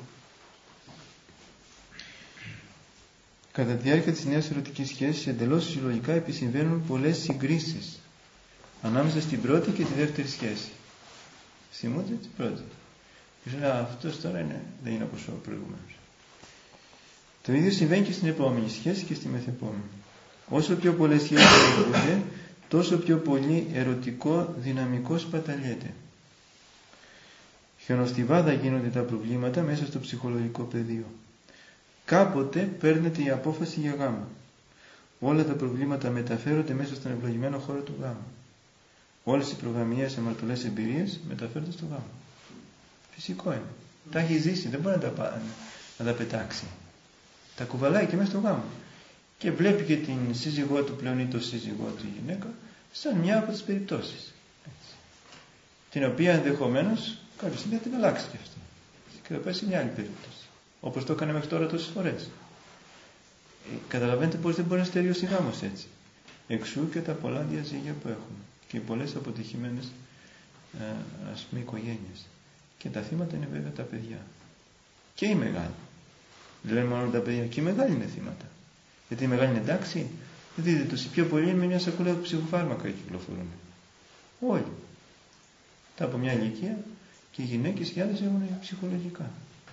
Κατά τη διάρκεια της νέας ερωτικής σχέσης εντελώς φυσιολογικά επισυμβαίνουν πολλές συγκρίσεις ανάμεσα στην πρώτη και τη δεύτερη σχέση. Θυμούνται την πρώτη. Και σου λέει, αυτός τώρα είναι, δεν είναι όπως ο προηγούμενος. Το ίδιο συμβαίνει και στην επόμενη σχέση και στη μεθεπόμενη. Όσο πιο πολλές σχέσεις δημιουργούνται, τόσο πιο πολύ ερωτικό δυναμικό σπαταλιέται. Χιονοστιβάδα γίνονται τα προβλήματα μέσα στο ψυχολογικό πεδίο. Κάποτε παίρνεται η απόφαση για γάμο. Όλα τα προβλήματα μεταφέρονται μέσα στον ευλογημένο χώρο του γάμου. Όλες οι προγραμμιαίες αμαρτωλές εμπειρίες μεταφέρονται στο γάμο. Φυσικό είναι. Τα έχει ζήσει, δεν μπορεί να τα, να τα πετάξει. Τα κουβαλάει και μέσα στο γάμο. Και βλέπει και την σύζυγό του πλέον ή το σύζυγό του η γυναίκα σαν μια από τις περιπτώσεις. Έτσι. Την οποία ενδεχομένως κάποια στιγμή θα την αλλάξει και αυτή. Και θα πάει σε μια άλλη περίπτωση. Όπως το έκανε μέχρι τώρα τόσες φορές. Ε, καταλαβαίνετε πως δεν μπορεί να στεριώσει γάμος έτσι. Εξού και τα πολλά διαζύγια που έχουμε. Και οι πολλές αποτυχημένες ε, ας πούμε οικογένειες. Και τα θύματα είναι βέβαια τα παιδιά. Και οι μεγάλοι. Δεν λένε μόνο τα παιδιά. Και οι μεγάλοι είναι θύματα. Γιατί οι μεγάλοι είναι εντάξει. Δείτε τους, οι πιο πολλοί με μια σακούλα ψυχοφάρμακα κυκλοφορούν. Όλοι. Τα από μια ηλικία και οι γυναίκες και οι άλλες έχουν ψυχολογικά.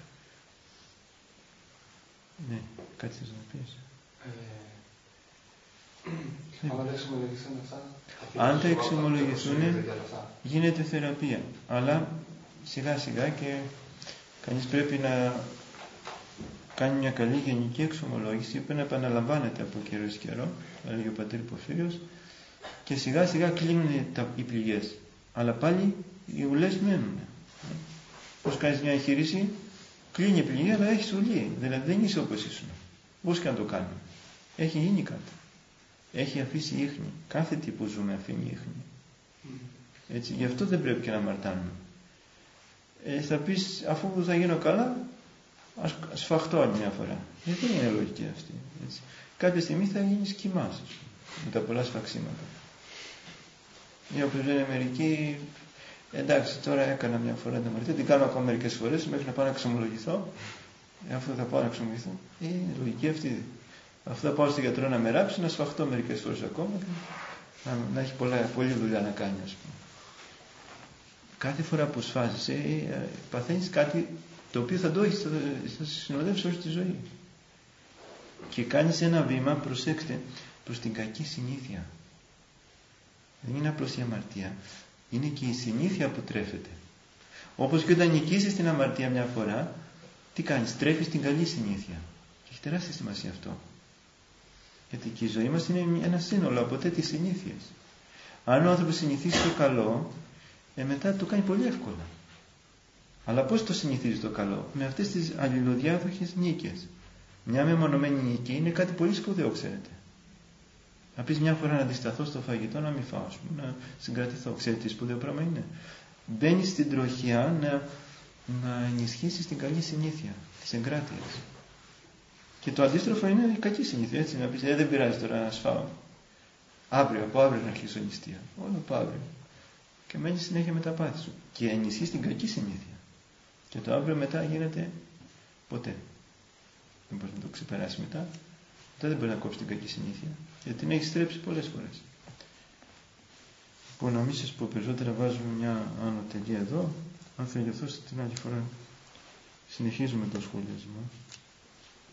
Ναι, κάτι θες να πεις. Ε, αν δεν εξομολογηθούν αυτά. Αν τα εξομολογηθούν, γίνεται θεραπεία. Αλλά σιγά σιγά και κανείς πρέπει να κάνει μια καλή γενική εξομολόγηση που να επαναλαμβάνεται από καιρό σε καιρό, έλεγε ο πατήρ Πορφύριος, και σιγά σιγά κλείνουν τα, οι πληγές. Αλλά πάλι οι ουλές μένουν. Πώς κάνεις μια εγχείρηση, κλείνει η πληγή, αλλά έχεις ουλή. Δηλαδή δεν είσαι όπως ήσουν. Πώς και να το κάνουμε. Έχει γίνει κάτι. Έχει αφήσει ίχνη. Κάθε τι που ζούμε αφήνει ίχνη. Έτσι, γι' αυτό δεν πρέπει και να αμαρτάνουμε. Ε, θα πεις, αφού θα γίνω καλά, ας σφαχτώ άλλη μια φορά. Γιατί δεν είναι λογική αυτή. Έτσι. Κάποια στιγμή θα γίνεις κοιμάς με τα πολλά σφαξίματα. Ή όπως λένε μερικοί, εντάξει, τώρα έκανα μια φορά την αμαρτία, την κάνω ακόμα μερικές φορές μέχρι να πάω να εξομολογηθώ. Ε, αφού θα πάω να εξομολογηθώ, ε, είναι λογική αυτή. Αφού θα πάω στον γιατρό να με ράψει, να σφαχτώ μερικές φορές ακόμα και να, να έχει πολλά, πολλή δουλειά να κάνει, ας πούμε. Κάθε φορά που σφάζεσαι, ε, παθαίνεις κάτι το οποίο θα το έχεις, θα, θα σε συνοδεύσει όλη τη ζωή. Και κάνεις ένα βήμα, προσέξτε, προς την κακή συνήθεια. Δεν είναι απλώς η αμαρτία. Είναι και η συνήθεια που τρέφεται. Όπως και όταν νικήσεις την αμαρτία μια φορά, τι κάνεις, τρέφεις την καλή συνήθεια. Και έχει τεράστια σημασία αυτό. Γιατί και η ζωή μας είναι ένα σύνολο από τέτοιες συνήθειες. Αν ο άνθρωπος συνηθίσει το καλό, ε, μετά το κάνει πολύ εύκολα. Αλλά πώς το συνηθίζει το καλό? Με αυτές τις αλληλοδιάδοχες νίκες. Μια μεμονωμένη νίκη είναι κάτι πολύ σπουδαίο, ξέρετε. Να πεις μια φορά να αντισταθώ στο φαγητό, να μην φάω, ας πούμε, να συγκρατηθώ. Ξέρετε τι σπουδαίο πράγμα είναι? Μπαίνεις στην τροχιά να, να ενισχύσεις την καλή συνήθεια της εγκράτειας. Και το αντίστροφο είναι η κακή συνήθεια, έτσι, να πεις, ε, δεν πειράζει τώρα να σφάω. Αύριο, από αύριο να αρχίσω νηστεία. Όλο από αύριο. Και μένεις συνέχεια με τα πάθη σου. Και ενισχύεις την κακή συνήθεια. Και το αύριο μετά γίνεται ποτέ. Δεν μπορεί να το ξεπεράσει μετά. Μετά δεν μπορεί να κόψει την κακή συνήθεια. Γιατί την έχει στρέψει πολλές φορές. Λοιπόν, να μην σας πω περισσότερα, βάζουμε μια άνω τελεία εδώ. Αν θέλει αυτό την άλλη φορά συνεχίζουμε το σχολιασμό.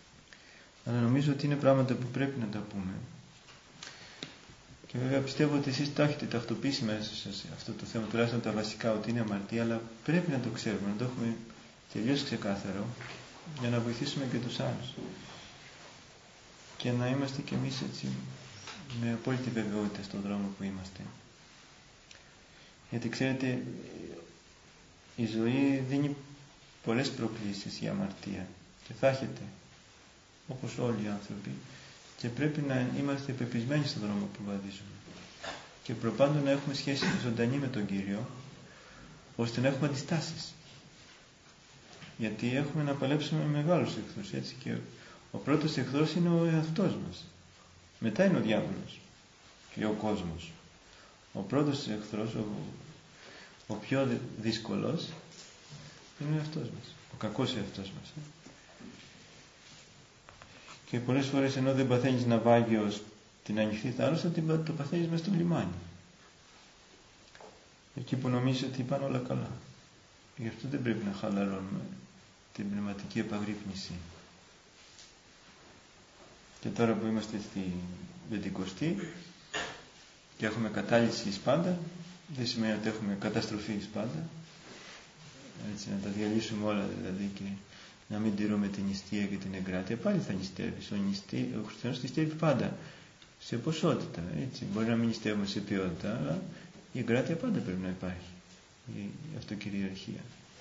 Αλλά νομίζω ότι είναι πράγματα που πρέπει να τα πούμε. Και βέβαια πιστεύω ότι εσείς τα έχετε τακτοποιήσει μέσα σας αυτό το θέμα, τουλάχιστον τα βασικά, ότι είναι αμαρτία, αλλά πρέπει να το ξέρουμε, να το έχουμε τελείως ξεκάθαρο, για να βοηθήσουμε και τους άλλους. Και να είμαστε κι εμείς έτσι, με απόλυτη βεβαιότητα στον δρόμο που είμαστε. Γιατί ξέρετε, η ζωή δίνει πολλές προκλήσεις για αμαρτία και θα έχετε, όπως όλοι οι άνθρωποι, και πρέπει να είμαστε πεπισμένοι στον δρόμο που βαδίζουμε και προπάντων να έχουμε σχέση ζωντανή με τον Κύριο, ώστε να έχουμε αντιστάσεις, γιατί έχουμε να παλέψουμε με μεγάλους εχθρούς, έτσι, και ο πρώτος εχθρός είναι ο εαυτός μας, μετά είναι ο διάβολος και ο κόσμος. Ο πρώτος εχθρός, ο, ο πιο δύσκολος, είναι ο εαυτός μας, ο κακός εαυτός μας. Ε. Και πολλές φορές, ενώ δεν παθαίνεις ναυάγιος την ανοιχτή θάλασσα, το παθαίνεις μες στο λιμάνι. Εκεί που νομίζεις ότι πάνε όλα καλά. Γι' αυτό δεν πρέπει να χαλαρώνουμε την πνευματική επαγρύπνηση. Και τώρα που είμαστε στη Πεντηκοστή και έχουμε κατάλυση εις πάντα, δεν σημαίνει ότι έχουμε καταστροφή εις πάντα. Έτσι, να τα διαλύσουμε όλα δηλαδή και να μην τηρούμε την νηστεία και την εγκράτεια, πάλι θα νηστεύεις. Ο, νηστή, ο χριστιανός νηστεύει πάντα, σε ποσότητα. Έτσι. Μπορεί να μην νηστεύουμε σε ποιότητα, αλλά η εγκράτεια πάντα πρέπει να υπάρχει. Η αυτοκυριαρχία.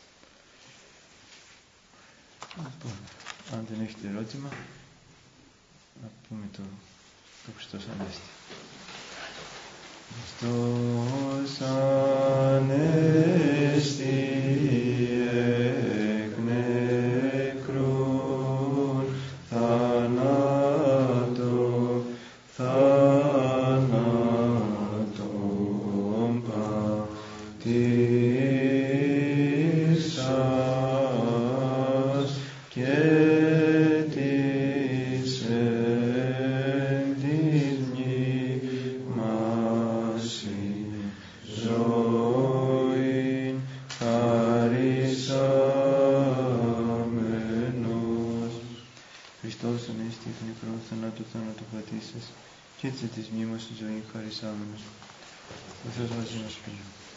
Λοιπόν, αν δεν έχετε ερώτημα, να πούμε το, το Χριστός Ανέστη. Χριστός Ανέστη εκ νεκρών θανάτων, θανάτων πατήσας και της εν της μνήμασι ζωήν χαρισάμενος. Χριστός Ανέστη εκ νεκρών θανάτου θάνατο πατήσας και της εν της μνήμασι ζωήν χαρισάμενος. Ο Θεός μαζί μας πει.